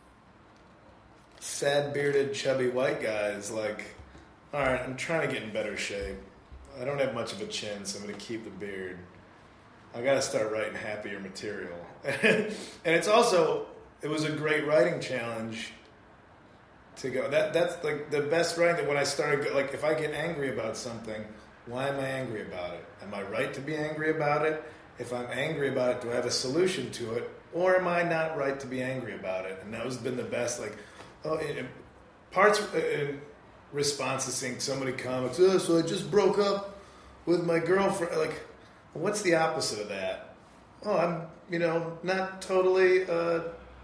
sad-bearded, chubby white guys like, all right, I'm trying to get in better shape. I don't have much of a chin, so I'm going to keep the beard. I got to start writing happier material. And it's also, it was a great writing challenge to go. That That's like the best writing, that when I started, like if I get angry about something, why am I angry about it? Am I right to be angry about it? If I'm angry about it, do I have a solution to it? Or am I not right to be angry about it? And that has been the best, like, oh, it, it, parts in response to seeing so many comics, oh, so I just broke up with my girlfriend, like, what's the opposite of that? Oh, I'm, you know, not totally uh,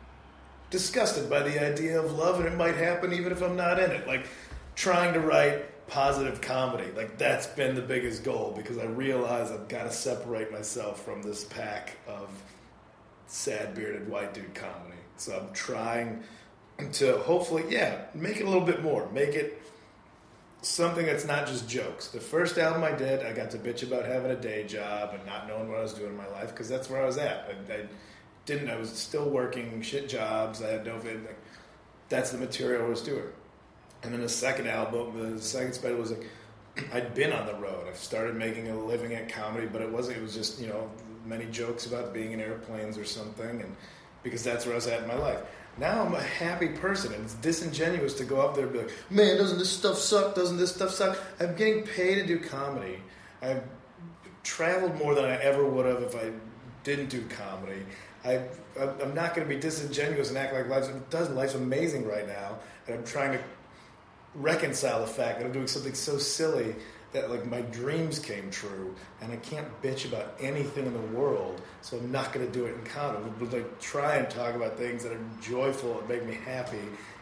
disgusted by the idea of love, and it might happen even if I'm not in it. Like, trying to write positive comedy. Like, that's been the biggest goal, because I realize I've got to separate myself from this pack of sad-bearded white dude comedy. So I'm trying to hopefully, yeah, make it a little bit more. Make it something that's not just jokes. The first album I did, I got to bitch about having a day job and not knowing what I was doing in my life, because that's where I was at. I, I didn't. I was still working shit jobs. I had no. Like, that's the material I was doing. And then the second album, the second special was like, I'd been on the road. I've started making a living at comedy, but it wasn't. It was just, you know, many jokes about being in airplanes or something, and because that's where I was at in my life. Now I'm a happy person, and it's disingenuous to go up there and be like, man, doesn't this stuff suck? Doesn't this stuff suck? I'm getting paid to do comedy. I've traveled more than I ever would have if I didn't do comedy. I, I'm not going to be disingenuous and act like life's, doesn't, life's amazing right now, and I'm trying to reconcile the fact that I'm doing something so silly that, like, my dreams came true, and I can't bitch about anything in the world, so I'm not going to do it in comedy. But, like, try and talk about things that are joyful and make me happy,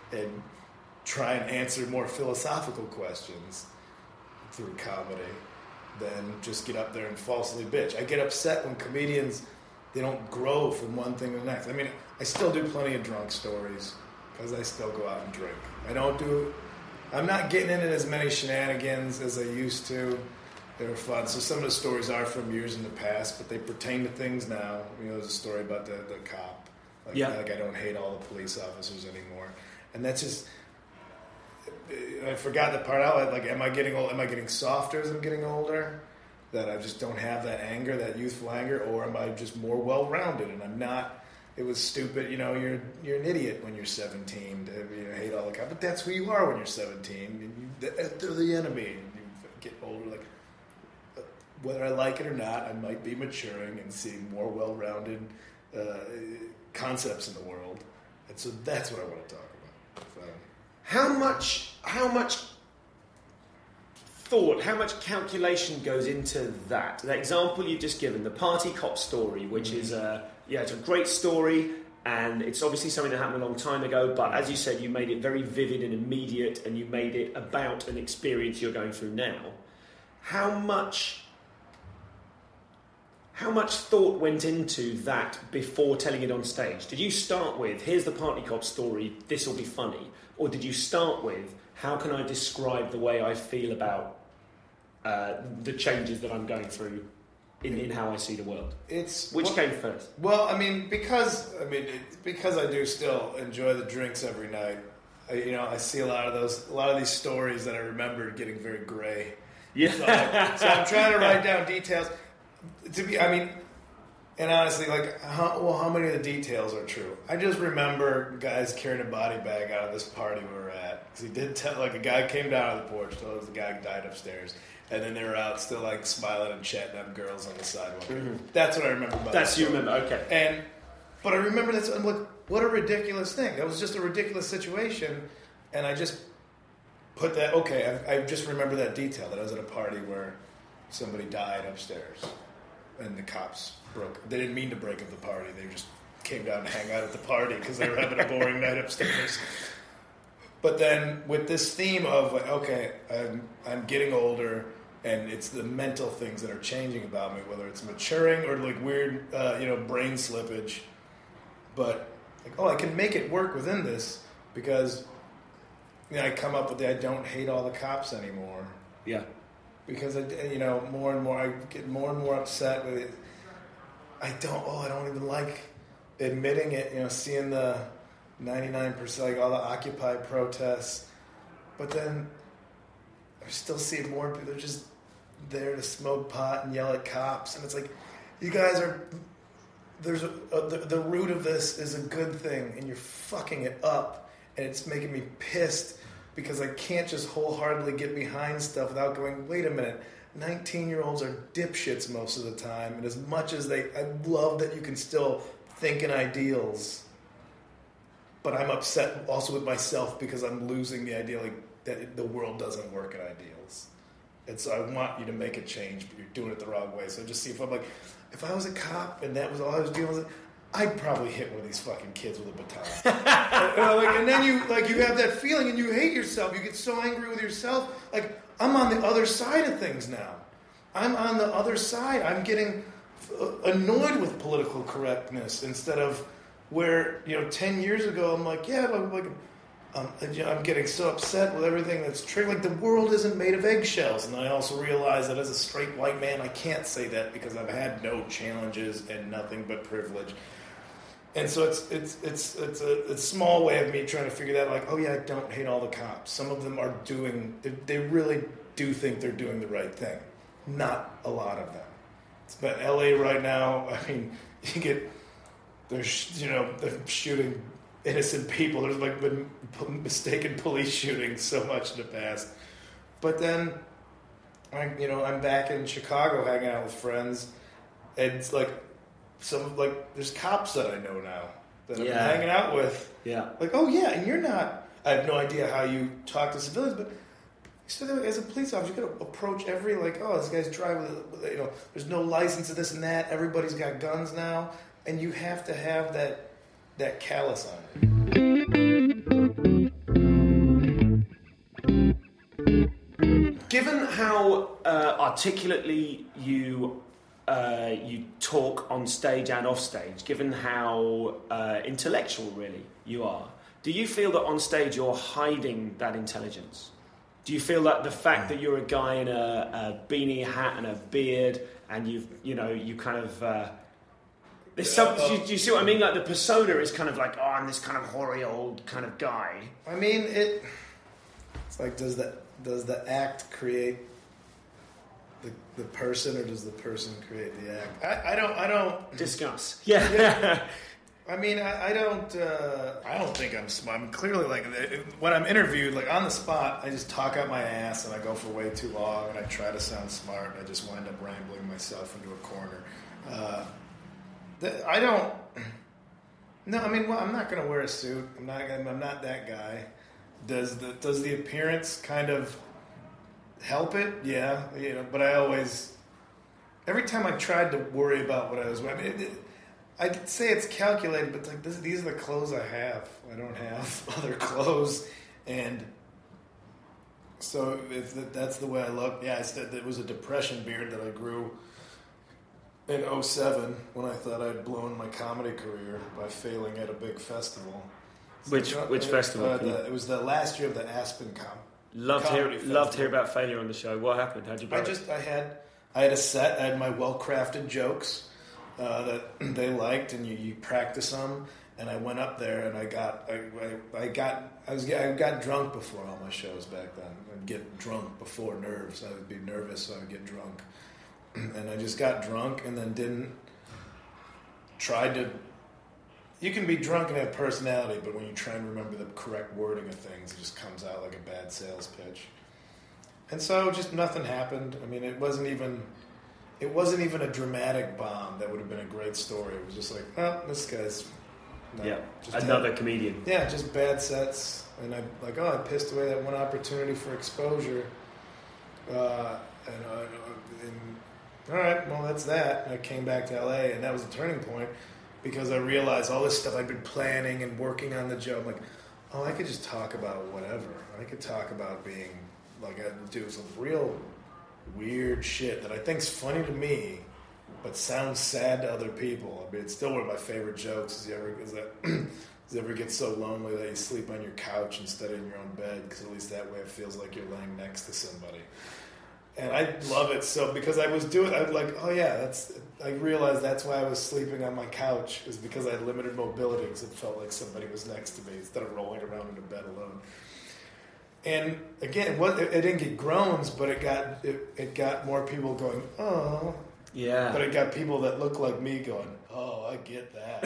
and try and answer more philosophical questions through comedy than just get up there and falsely bitch. I get upset when comedians, they don't grow from one thing to the next. I mean, I still do plenty of drunk stories because I still go out and drink. I don't do, I'm not getting into as many shenanigans as I used to. They were fun. So some of the stories are from years in the past, but they pertain to things now. You know, there's a story about the, the cop. Like, yeah. like I don't hate all the police officers anymore. And that's just, I forgot the part out. Like, am I getting old? Am I getting softer as I'm getting older? That I just don't have that anger, that youthful anger, or am I just more well-rounded? And I'm not. It was stupid. You know, you're you're an idiot when you're seventeen. To, you know, hate all the cops, but that's who you are when you're seventeen. And you, they're the enemy. And you get older. Like, whether I like it or not, I might be maturing and seeing more well-rounded uh, concepts in the world. And so that's what I want to talk about. So. How much, how much thought, how much calculation goes into that? The example you've just given, the party cop story, which mm-hmm. is a, yeah, it's a great story, and it's obviously something that happened a long time ago, but as you said, you made it very vivid and immediate, and you made it about an experience you're going through now. How much... How much thought went into that before telling it on stage? Did you start with, here's the party cop story, this will be funny? Or did you start with, how can I describe the way I feel about uh, the changes that I'm going through in, in how I see the world? It's Which well, came first? Well, I mean, because I mean, it, because I do still enjoy the drinks every night. I, you know, I see a lot of those, a lot of these stories that I remember getting very gray. Yeah. So, I, so I'm trying to write down details. To be, I mean, and honestly, like, how, well, how many of the details are true? I just remember guys carrying a body bag out of this party we were at. Because he did tell, like, a guy came down on the porch, told us the guy died upstairs. And then they were out still, like, smiling and chatting up girls on the sidewalk. Mm-hmm. That's what I remember about That's that you story. remember, okay. And, but I remember that, I'm like, what a ridiculous thing. That was just a ridiculous situation. And I just put that, okay, I, I just remember that detail, that I was at a party where somebody died upstairs. And the cops broke. They didn't mean to break up the party. They just came down to hang out at the party because they were having a boring night upstairs. But then with this theme of, like, okay, I'm, I'm getting older, and it's the mental things that are changing about me, whether it's maturing or like weird, uh, you know, brain slippage. But like, oh, I can make it work within this because, you know, I come up with the I don't hate all the cops anymore. Yeah. Because, I, you know, more and more, I get more and more upset with it. I don't, oh, I don't even like admitting it, you know, seeing the ninety-nine percent, like all the Occupy protests. But then I still see more people, they're just there to smoke pot and yell at cops. And it's like, you guys are, there's a, a, the, the root of this is a good thing, and you're fucking it up. And it's making me pissed. Because I can't just wholeheartedly get behind stuff without going, wait a minute, nineteen-year-olds are dipshits most of the time. And as much as they, I love that you can still think in ideals. But I'm upset also with myself because I'm losing the idea like that the world doesn't work in ideals. And so I want you to make a change, but you're doing it the wrong way. So just see if I'm like, if I was a cop and that was all I was dealing with, I'd probably hit one of these fucking kids with a baton. and, uh, like, and then you like you have that feeling and you hate yourself. You get so angry with yourself. Like, I'm on the other side of things now. I'm on the other side. I'm getting annoyed with political correctness instead of where, you know, ten years ago I'm like, yeah, I'm, like, um, I'm getting so upset with everything that's true. Like, the world isn't made of eggshells. And I also realize that as a straight white man, I can't say that because I've had no challenges and nothing but privilege. And so it's it's it's it's a, a small way of me trying to figure that, like, oh yeah, I don't hate all the cops. Some of them are doing, they, they really do think they're doing the right thing. Not a lot of them. But L A right now, I mean, you get, there's, you know, they're shooting innocent people. There's like been mistaken police shootings so much in the past. But then, I, you know, I'm back in Chicago hanging out with friends, and it's like, some like there's cops that I know now that I've yeah. been hanging out with. Yeah. Like, oh yeah, and you're not. I have no idea how you talk to civilians, but so that, as a police officer, you got to approach every like, oh, this guy's driving. With, you know, there's no license to this and that. Everybody's got guns now, and you have to have that that callus on it. how uh, articulately you uh, you talk on stage and off stage, given how uh, intellectual really you are, do you feel that on stage you're hiding that intelligence? Do you feel that the fact that you're a guy in a, a beanie hat and a beard, and you've you know you kind of uh, there's some, do, you, do you see what I mean? Like the persona is kind of like, oh, I'm this kind of hoary old kind of guy. I mean, it. It's like, does the does the act create the the person, or does the person create the act? I, I don't. I don't discuss. Yeah. yeah. I mean, I, I don't. Uh, I don't think I'm smart. I'm clearly like when I'm interviewed, like on the spot, I just talk out my ass and I go for way too long and I try to sound smart and I just wind up rambling myself into a corner. Uh, the, I don't. No, I mean, well, I'm not going to wear a suit. I'm not. I'm not that guy. Does the does the appearance kind of help it? Yeah, you know. But I always, every time I tried to worry about what I was wearing. I mean, it, I'd say it's calculated, but like this, these are the clothes I have. I don't have other clothes, and so if that's the way I look, yeah, it's that it was a depression beard that I grew in oh seven when I thought I'd blown my comedy career by failing at a big festival. Which so, which uh, festival? Uh, the, it was the last year of the Aspen Com. Loved hear, loved to hear about failure on the show. What happened? How'd you? Blow I just it? I had I had a set. I had my well crafted jokes. Uh, that they liked, and you, you practice them. And I went up there, and I got, I, I, I got, I was, I got drunk before all my shows back then. I'd get drunk before nerves. I would be nervous, so I would get drunk, and I just got drunk, and then didn't try to. You can be drunk and have personality, but when you try and remember the correct wording of things, it just comes out like a bad sales pitch. And so, just nothing happened. I mean, it wasn't even. It wasn't even a dramatic bomb that would have been a great story. It was just like, oh, this guy's... No, yeah, just another had, comedian. Yeah, just bad sets. And I like, oh, I pissed away that one opportunity for exposure. Uh, and, uh, and all right, well, that's that. And I came back to L A, and that was a turning point because I realized all this stuff I'd been planning and working on the job. I'm like, oh, I could just talk about whatever. I could talk about being... Like, I do some real... weird shit that I think's funny to me, but sounds sad to other people. I mean, it's still one of my favorite jokes. Is you ever is that does it ever get so lonely that you sleep on your couch instead of in your own bed? Because at least that way it feels like you're laying next to somebody. And I love it so because I was doing. I was like, oh yeah, that's. I realized that's why I was sleeping on my couch is because I had limited mobility because it felt like somebody was next to me instead of rolling around in a bed alone. And again, it, was, it, it didn't get groans, but it got it, it got more people going, oh. Yeah. But it got people that look like me going, oh, I get that.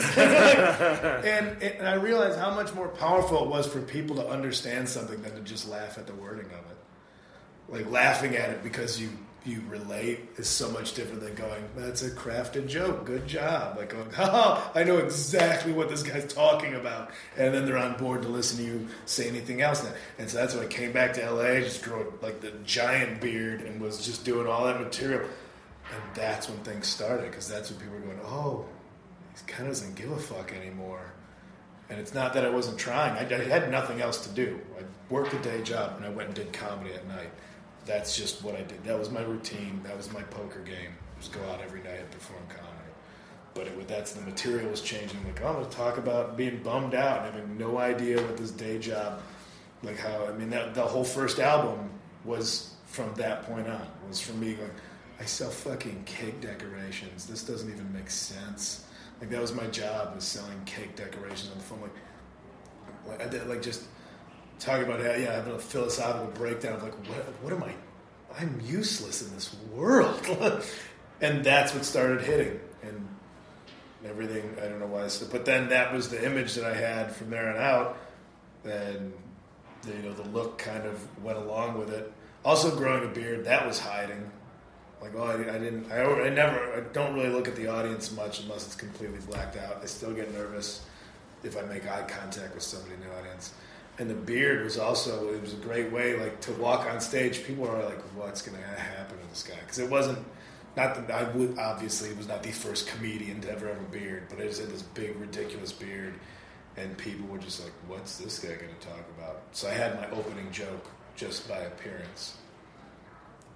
and, and I realized how much more powerful it was for people to understand something than to just laugh at the wording of it. Like laughing at it because you, you relate is so much different than going, that's a crafted joke, good job. Like going, oh, I know exactly what this guy's talking about. And then they're on board to listen to you say anything else. And so that's when I came back to L A, just grew like the giant beard and was just doing all that material. And that's when things started, because that's when people were going, oh, he kind of doesn't give a fuck anymore. And it's not that I wasn't trying. I, I had nothing else to do. I worked a day job, and I went and did comedy at night. That's just what I did. That was my routine. That was my poker game. Just go out every night and perform comedy. But it, that's the material was changing. Like, oh, I'm going to talk about being bummed out and having no idea what this day job, like how, I mean, that, the whole first album was from that point on. It was from me going, I sell fucking cake decorations. This doesn't even make sense. Like, that was my job, was selling cake decorations on the phone. Like, I did, like, just talking about, how, yeah, having a philosophical breakdown of, like, what, what am I? I'm useless in this world. And that's what started hitting. And everything, I don't know why I said, but then that was the image that I had from there on out. And, the, you know, the look kind of went along with it. Also, growing a beard, that was hiding. Like, oh, I, I didn't, I, I never, I don't really look at the audience much unless it's completely blacked out. I still get nervous if I make eye contact with somebody in the audience. And the beard was also, it was a great way, like, to walk on stage. People are like, what's going to happen to this guy? Because it wasn't, not that I would, obviously, it was not the first comedian to ever have a beard, but I just had this big, ridiculous beard. And people were just like, what's this guy going to talk about? So I had my opening joke just by appearance.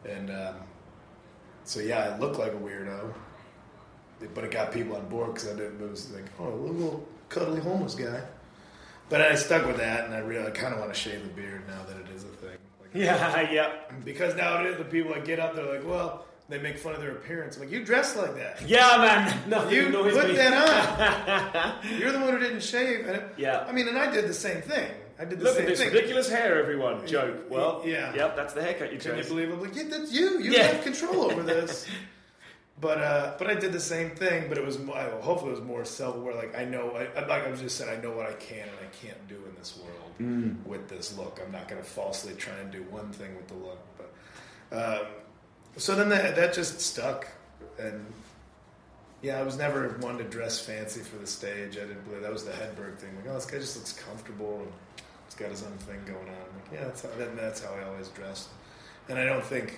And um, so, yeah, I looked like a weirdo. But it got people on board because it was like, oh, a little cuddly homeless guy. But I stuck with that, and I really I kind of want to shave the beard now that it is a thing. Like, yeah, yeah. Because nowadays the people that get up, they're like, well, they make fun of their appearance. I'm like, you dress like that. Yeah, man. Nothing you annoys put me. that on. You're the one who didn't shave. And it, yeah. I mean, and I did the same thing. I did the Look same at this thing. ridiculous hair, everyone. Joke. Well, yeah. Yep, that's the haircut you Can chose. you believe it? Like, yeah, that's you. You Yeah. have control over this. But uh, but I did the same thing. But it was more, hopefully it was more self-aware. Like I know, I, like I was just said, I know what I can and I can't do in this world mm. with this look. I'm not going to falsely try and do one thing with the look. But um, so then that that just stuck, and yeah, I was never one to dress fancy for the stage. I didn't believe that was the Hedberg thing. Like, oh, this guy just looks comfortable and he's got his own thing going on. I'm like, yeah, that's how, that, that's how I always dressed, and I don't think.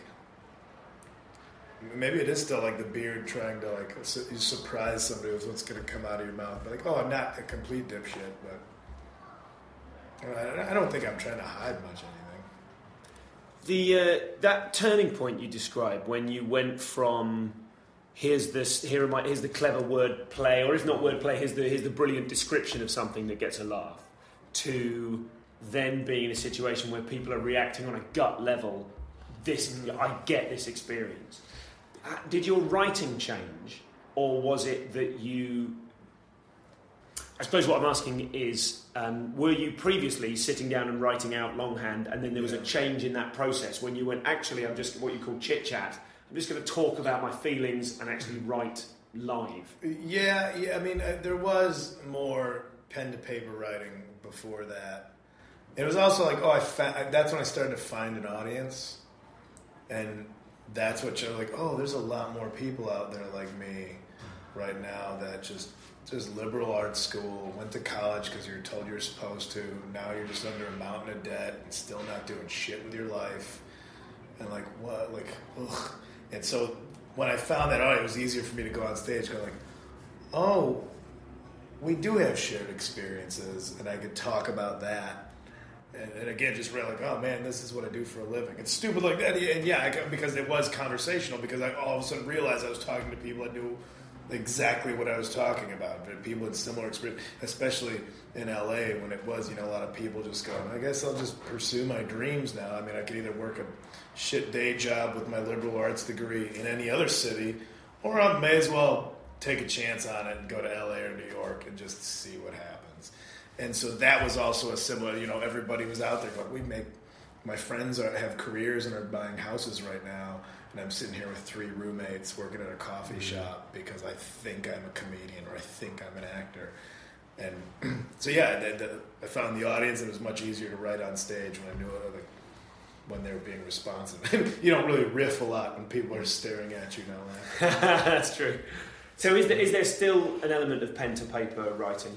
Maybe it is still like the beard trying to like su- you surprise somebody with what's going to come out of your mouth. But like, oh, I'm not a complete dipshit, but I, I don't think I'm trying to hide much anything. The uh, that turning point you described when you went from here's this here are my here's the clever word play, or if not word play, here's the here's the brilliant description of something that gets a laugh, to then being in a situation where people are reacting on a gut level. This I get this experience. Did your writing change, or was it that you... I suppose what I'm asking is, um, were you previously sitting down and writing out longhand, and then there was yeah. a change in that process when you went, actually, I'm just what you call chit-chat. I'm just going to talk about my feelings and actually write live. Yeah, yeah. I mean, uh, there was more pen-to-paper writing before that. It was also like, oh, I fa- that's when I started to find an audience, and... That's what you're like, oh, there's a lot more people out there like me right now that just just liberal arts school, went to college because you're told you're supposed to. Now you're just under a mountain of debt and still not doing shit with your life. And like, what? Like, ugh. And so when I found that out, it was easier for me to go on stage going like, oh, we do have shared experiences, and I could talk about that. And, and again, just real like, oh man, this is what I do for a living. It's stupid like that, and yeah, I, because it was conversational. Because I all of a sudden realized I was talking to people that knew exactly what I was talking about. But people with similar experience, especially in L A, when it was, you know, a lot of people just going, I guess I'll just pursue my dreams now. I mean, I could either work a shit day job with my liberal arts degree in any other city, or I may as well take a chance on it and go to L A or New York and just see what happens. And so that was also a similar, you know, everybody was out there going, we make, my friends are, have careers and are buying houses right now, and I'm sitting here with three roommates working at a coffee mm-hmm. shop because I think I'm a comedian or I think I'm an actor. And so, yeah, the, the, I found the audience, and it was much easier to write on stage when I knew it, like, when they were being responsive. You don't really riff a lot when people are staring at you now. That's true. So is there, is there still an element of pen to paper writing?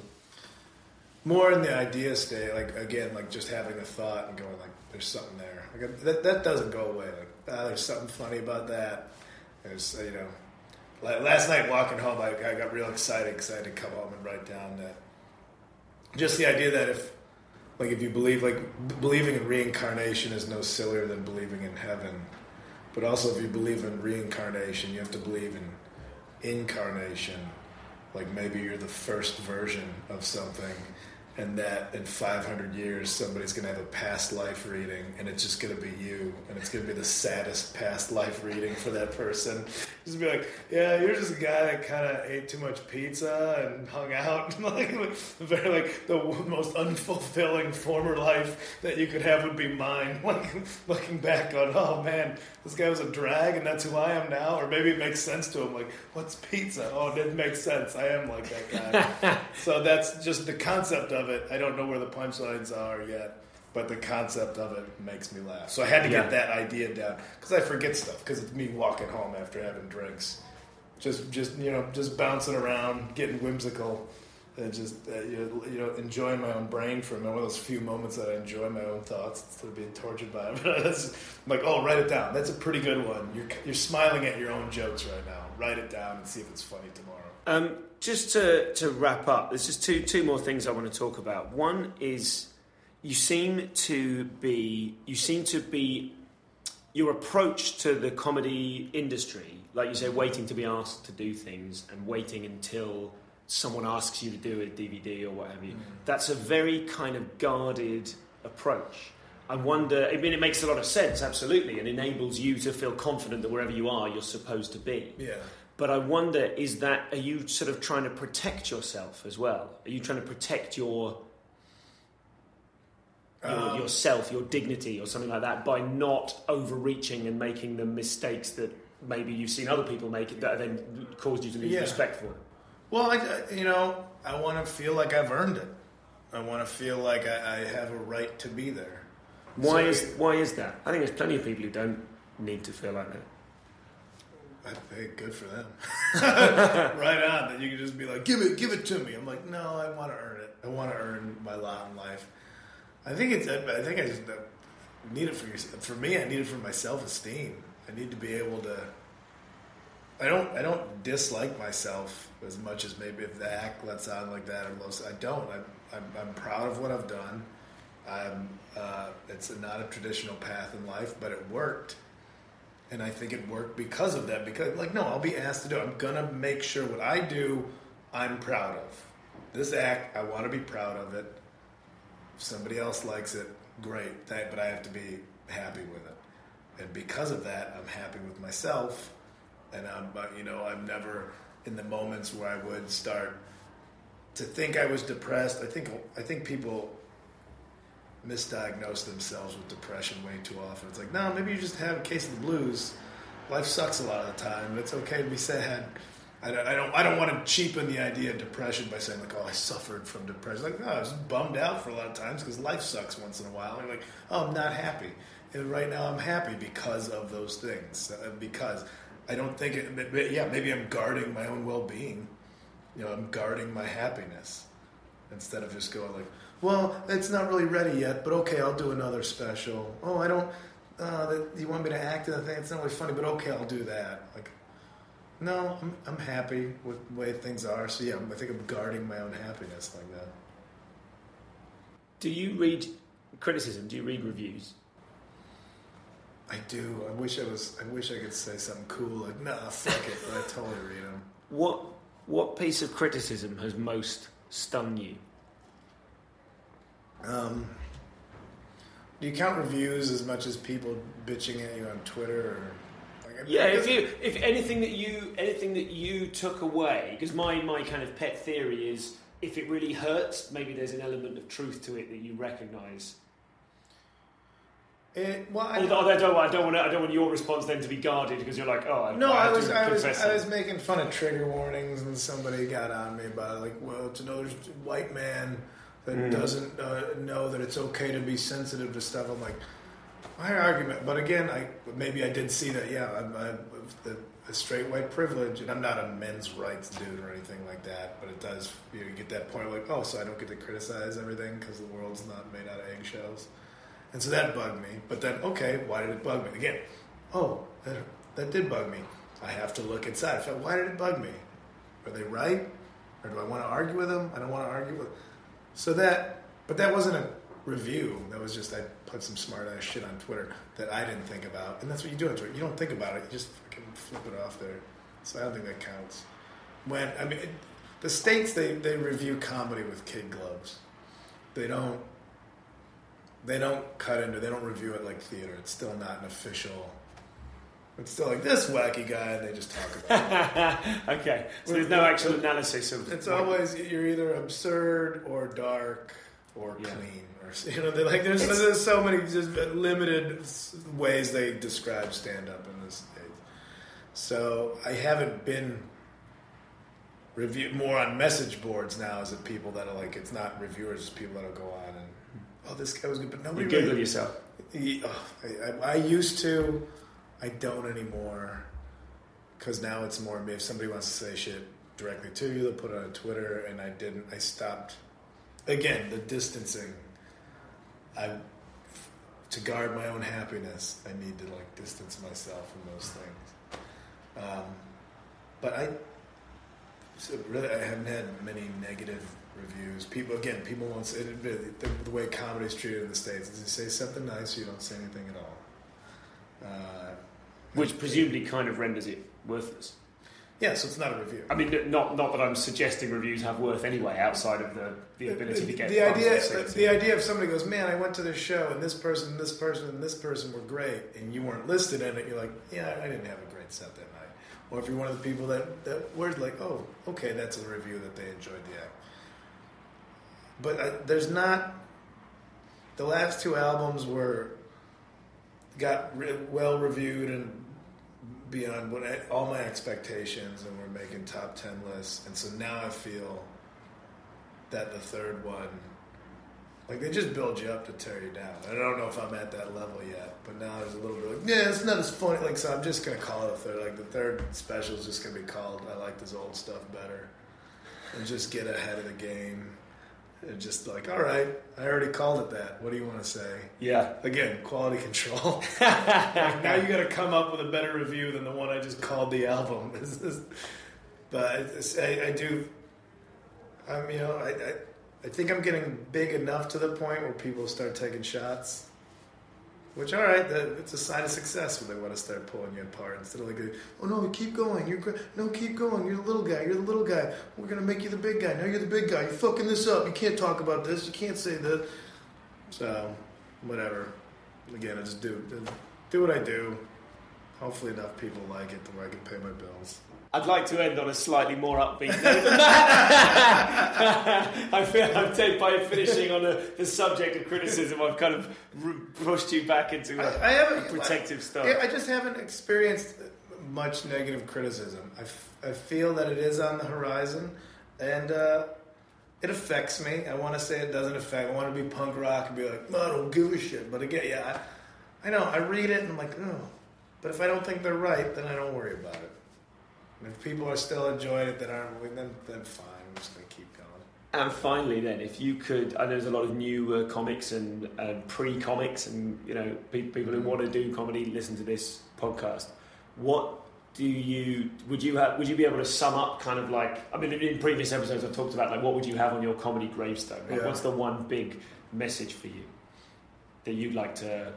More in the idea state, like, again, like just having a thought and going like, there's something there. Like, that that doesn't go away. Like, ah, there's something funny about that. There's, you know, like last night walking home, I, I got real excited because I had to come home and write down that. Just the idea that if, like, if you believe, like, believing in reincarnation is no sillier than believing in heaven. But also, if you believe in reincarnation, you have to believe in incarnation. Like, maybe you're the first version of something, and that in five hundred years somebody's going to have a past life reading, and it's just going to be you, and it's going to be the saddest past life reading for that person. Just be like, yeah, you're just a guy that kind of ate too much pizza and hung out. Like, very, like, the most unfulfilling former life that you could have would be mine. Like, looking back on, oh man, this guy was a drag and that's who I am now. Or maybe it makes sense to him, like, what's pizza? Oh, it didn't make sense. I am like that guy. So that's just the concept of it. I don't know where the punchlines are yet, but the concept of it makes me laugh. So I had to yeah. get that idea down, because I forget stuff, because it's me walking home after having drinks. Just, just you know, just bouncing around, getting whimsical, and just, uh, you know, you know, enjoying my own brain for a minute. One of those few moments that I enjoy my own thoughts instead of being tortured by them. I'm like, oh, write it down. That's a pretty good one. You're, you're smiling at your own jokes right now. Write it down and see if it's funny tomorrow. Um, just to, to wrap up, there's just two two more things I want to talk about. One is you seem to be you seem to be your approach to the comedy industry, like you say, waiting to be asked to do things and waiting until someone asks you to do a D V D or what have you, mm. that's a very kind of guarded approach. I wonder, I mean, it makes a lot of sense, absolutely, and enables you to feel confident that wherever you are, you're supposed to be. Yeah. But I wonder, is that, are you sort of trying to protect yourself as well? Are you trying to protect your, your um, yourself, your dignity or something like that by not overreaching and making the mistakes that maybe you've seen other people make that then caused you to lose yeah. respect for it? Well, I, you know, I want to feel like I've earned it. I want to feel like I, I have a right to be there. Why so, is why is that? I think there's plenty of people who don't need to feel like that. I think good for them. Right on. That you can just be like, give it, give it to me. I'm like, no, I want to earn it. I want to earn my lot in life. I think it's. I think I just need it for yourself. For me, I need it for my self-esteem. I need to be able to. I don't. I don't dislike myself as much as maybe if the act lets on like that or low. I don't. I'm. I'm, I'm proud of what I've done. I'm. Uh, it's not a traditional path in life, but it worked. And I think it worked because of that. Because, like, no, I'll be asked to do it. I'm going to make sure what I do, I'm proud of. This act, I want to be proud of it. If somebody else likes it, great. But I have to be happy with it. And because of that, I'm happy with myself. And, I'm, you know, I'm never in the moments where I would start to think I was depressed. I think I think people misdiagnose themselves with depression way too often. It's like, no, maybe you just have a case of the blues. Life sucks a lot of the time. It's okay to be sad. I don't, I don't, I don't want to cheapen the idea of depression by saying like, oh, I suffered from depression. Like, no, I was bummed out for a lot of times because life sucks once in a while. And you're like, oh, I'm not happy. And right now I'm happy because of those things. Because I don't think it, yeah, maybe I'm guarding my own well-being. You know, I'm guarding my happiness instead of just going like, well, it's not really ready yet, but okay, I'll do another special. Oh, I don't, uh, that, you want me to act in the thing? It's not really funny, but okay, I'll do that. Like, no, I'm I'm happy with the way things are. So yeah, I think I'm guarding my own happiness like that. Do you read criticism? Do you read reviews? I do. I wish I was. I wish I could say something cool like, nah, fuck it, but I totally read them. What What piece of criticism has most stung you? Um, do you count reviews as much as people bitching at you on Twitter? Or, like, yeah, if you if anything that you anything that you took away, because my my kind of pet theory is if it really hurts, maybe there's an element of truth to it that you recognise. It, well, I, Although I don't, I don't want I don't want your response then to be guarded because you're like, oh, I, no, I, I was I was confess I was making fun of trigger warnings, and somebody got on me about it, like, well, it's another white man that mm. doesn't uh, know that it's okay to be sensitive to stuff. I'm like, my argument, but again, I maybe I did see that. Yeah, I'm, I'm the, the straight white privilege, and I'm not a men's rights dude or anything like that. But it does, you know, you get that point like, oh, so I don't get to criticize everything because the world's not made out of eggshells. And so that bugged me. But then, okay, why did it bug me? Again, oh, that, that did bug me. I have to look inside. I felt, why did it bug me? Are they right? Or do I want to argue with them? I don't want to argue with them. So that, but that wasn't a review. That was just, I put some smart-ass shit on Twitter that I didn't think about. And that's what you do on Twitter. You don't think about it. You just fucking flip it off there. So I don't think that counts. When, I mean, it, the states, they, they review comedy with kid gloves. They don't, They don't cut into, they don't review it like theater. It's still not an official, it's still like this wacky guy and they just talk about it. Okay, so there's no actual analysis of it's always, you're either absurd or dark or yeah. clean. Or, you know, like there's, there's so many just limited ways they describe stand-up in this state. So I haven't been review more on message boards now as of people that are like, it's not reviewers, it's people that'll go on and oh, this guy was good, but nobody. You Google really, yourself. He, oh, I, I, I used to. I don't anymore. Because now it's more me. If somebody wants to say shit directly to you, they'll put it on Twitter, and I didn't. I stopped. Again, the distancing. I, to guard my own happiness, I need to like distance myself from those things. Um, but I, so really, I haven't had many negative reviews. People again, people won't say it, the, the way comedy is treated in the States is you say something nice, or you don't say anything at all. Uh, Which presumably kind of renders it worthless. Yeah, so it's not a review. I mean, not not that I'm suggesting reviews have worth anyway, outside of the, the ability the, to get the idea. the, the idea of somebody goes, man, I went to this show and this person, and this person, and this person were great, and you weren't listed in it. You're like, yeah, I didn't have a great set that night. Or if you're one of the people that that were like, oh, okay, that's a review that they enjoyed the act. But I, there's not. The last two albums were got re- well reviewed and beyond what I, all my expectations, and we're making top ten lists. And so now I feel that the third one, like, they just build you up to tear you down. I don't know if I'm at that level yet, but now there's a little bit like, yeah, it's not as funny. Like, so I'm just gonna call it a third. Like, the third special is just gonna be called "I Like This Old Stuff Better," and just get ahead of the game. And just like, all right, I already called it that. What do you want to say? Yeah. Again, quality control. Like, now you got to come up with a better review than the one I just called the album. This is, but it's, I, I do. I'm, you know, I, I I think I'm getting big enough to the point where people start taking shots. Which, all right, that, it's a sign of success when they want to start pulling you apart instead of like, oh no, keep going. You're gr- no, keep going. You're the little guy. You're the little guy. We're gonna make you the big guy. Now you're the big guy. You're fucking this up. You can't talk about this. You can't say this. So, whatever. Again, I just do do what I do. Hopefully, enough people like it to where I can pay my bills. I'd like to end on a slightly more upbeat note than that. I feel I'm taken by finishing on a, the subject of criticism. I've kind of r- pushed you back into a, I, I haven't, a protective stance. I, I just haven't experienced much negative criticism. I, f- I feel that it is on the horizon, and uh, it affects me. I want to say it doesn't affect. I want to be punk rock and be like, no, I don't give a shit. But again, yeah, I, I know. I read it and I'm like, oh. But if I don't think they're right, then I don't worry about it. And if people are still enjoying it that aren't, then, then fine. I'm just going to keep going. And finally, then, if you could, I know there's a lot of new uh, comics and uh, pre-comics, and you know, pe- people who want to do comedy listen to this podcast. What do you would you have? Would you be able to sum up, kind of like? I mean, in previous episodes, I've talked about like what would you have on your comedy gravestone? Like, yeah. What's the one big message for you that you'd like to?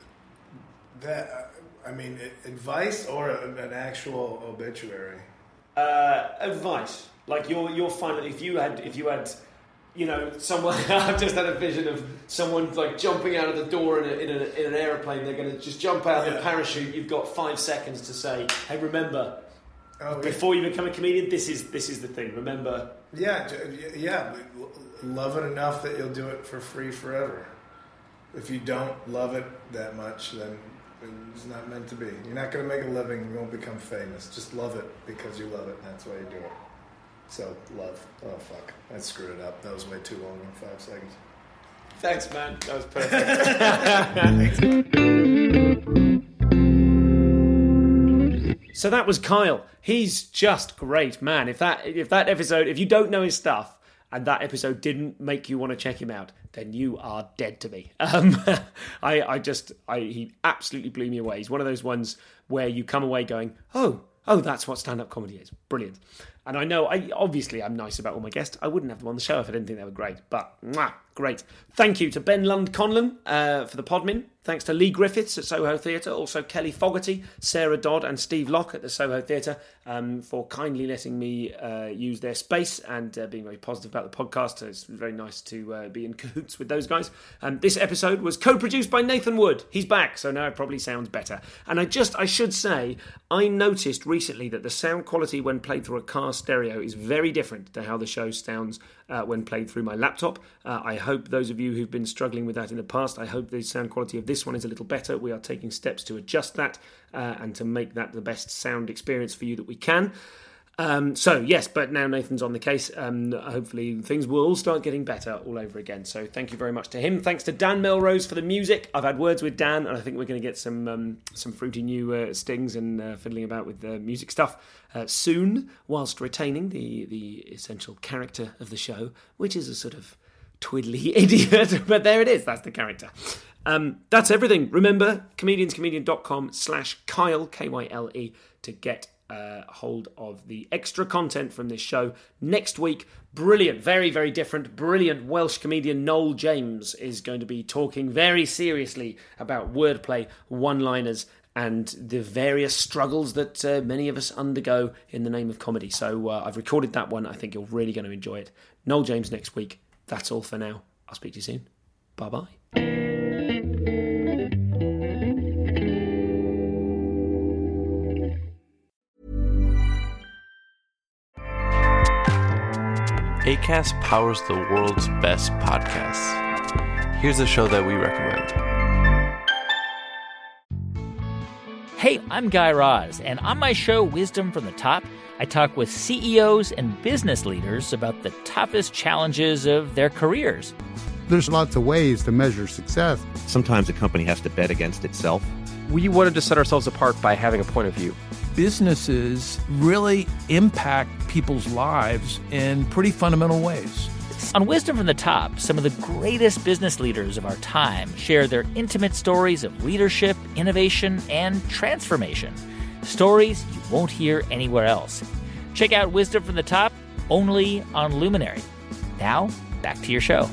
That. I mean, advice or an actual obituary? Uh, advice, like your your final. If you had, if you had, you know, someone. I've just had a vision of someone like jumping out of the door in, a, in, a, in an airplane. They're going to just jump out yeah. the parachute. You've got five seconds to say, "Hey, remember, oh, before yeah. you become a comedian, this is this is the thing. Remember." Yeah, yeah. Love it enough that you'll do it for free forever. If you don't love it that much, then it's not meant to be. You're not going to make a living. You won't become famous. Just love it because you love it, and that's why you do it. So, love. Oh, fuck. I screwed it up. That was way too long in five seconds. Thanks, man. That was perfect. So that was Kyle. He's just great, man. If that if that episode, if you don't know his stuff, and that episode didn't make you want to check him out, then you are dead to me. Um, I, I just, I, he absolutely blew me away. He's one of those ones where you come away going, oh, oh, that's what stand-up comedy is. Brilliant. And I know, I obviously I'm nice about all my guests. I wouldn't have them on the show if I didn't think they were great. But, mwah, great. Thank you to Ben Lund Conlon uh, for the podmin. Thanks to Lee Griffiths at Soho Theatre. Also Kelly Fogarty, Sarah Dodd and Steve Locke at the Soho Theatre um, for kindly letting me uh, use their space and uh, being very positive about the podcast. It's very nice to uh, be in cahoots with those guys. Um, this episode was co-produced by Nathan Wood. He's back, so now it probably sounds better. And I just, I should say, I noticed recently that the sound quality when played through a car stereo is very different to how the show sounds uh, when played through my laptop. Uh, I hope those of you who've been struggling with that in the past, I hope the sound quality of this one is a little better. We are taking steps to adjust that uh, and to make that the best sound experience for you that we can. Um, so, yes, but now Nathan's on the case. Um, hopefully things will all start getting better all over again. So thank you very much to him. Thanks to Dan Melrose for the music. I've had words with Dan, and I think we're going to get some um, some fruity new uh, stings and uh, fiddling about with the music stuff uh, soon, whilst retaining the, the essential character of the show, which is a sort of twiddly idiot. But there it is. That's the character. Um, that's everything. Remember, comedianscomedian.com slash Kyle, K Y L E, to get Uh, hold of the extra content from this show. Next week, brilliant, very, very different, brilliant Welsh comedian Noel James is going to be talking very seriously about wordplay, one-liners, and the various struggles that uh, many of us undergo in the name of comedy. So uh, I've recorded that one. I think you're really going to enjoy it. Noel James next week. That's all for now. I'll speak to you soon. Bye-bye. Acast powers the world's best podcasts. Here's a show that we recommend. Hey, I'm Guy Raz, and on my show, Wisdom from the Top, I talk with C E Os and business leaders about the toughest challenges of their careers. There's lots of ways to measure success. Sometimes a company has to bet against itself. We wanted to set ourselves apart by having a point of view. Businesses really impact people's lives in pretty fundamental ways. On Wisdom from the Top, some of the greatest business leaders of our time share their intimate stories of leadership, innovation, and transformation. Stories you won't hear anywhere else. Check out Wisdom from the Top only on Luminary. Now, back to your show.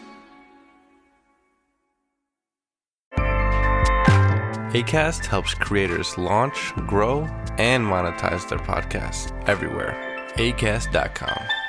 Acast helps creators launch, grow, and monetize their podcasts everywhere. acast dot com.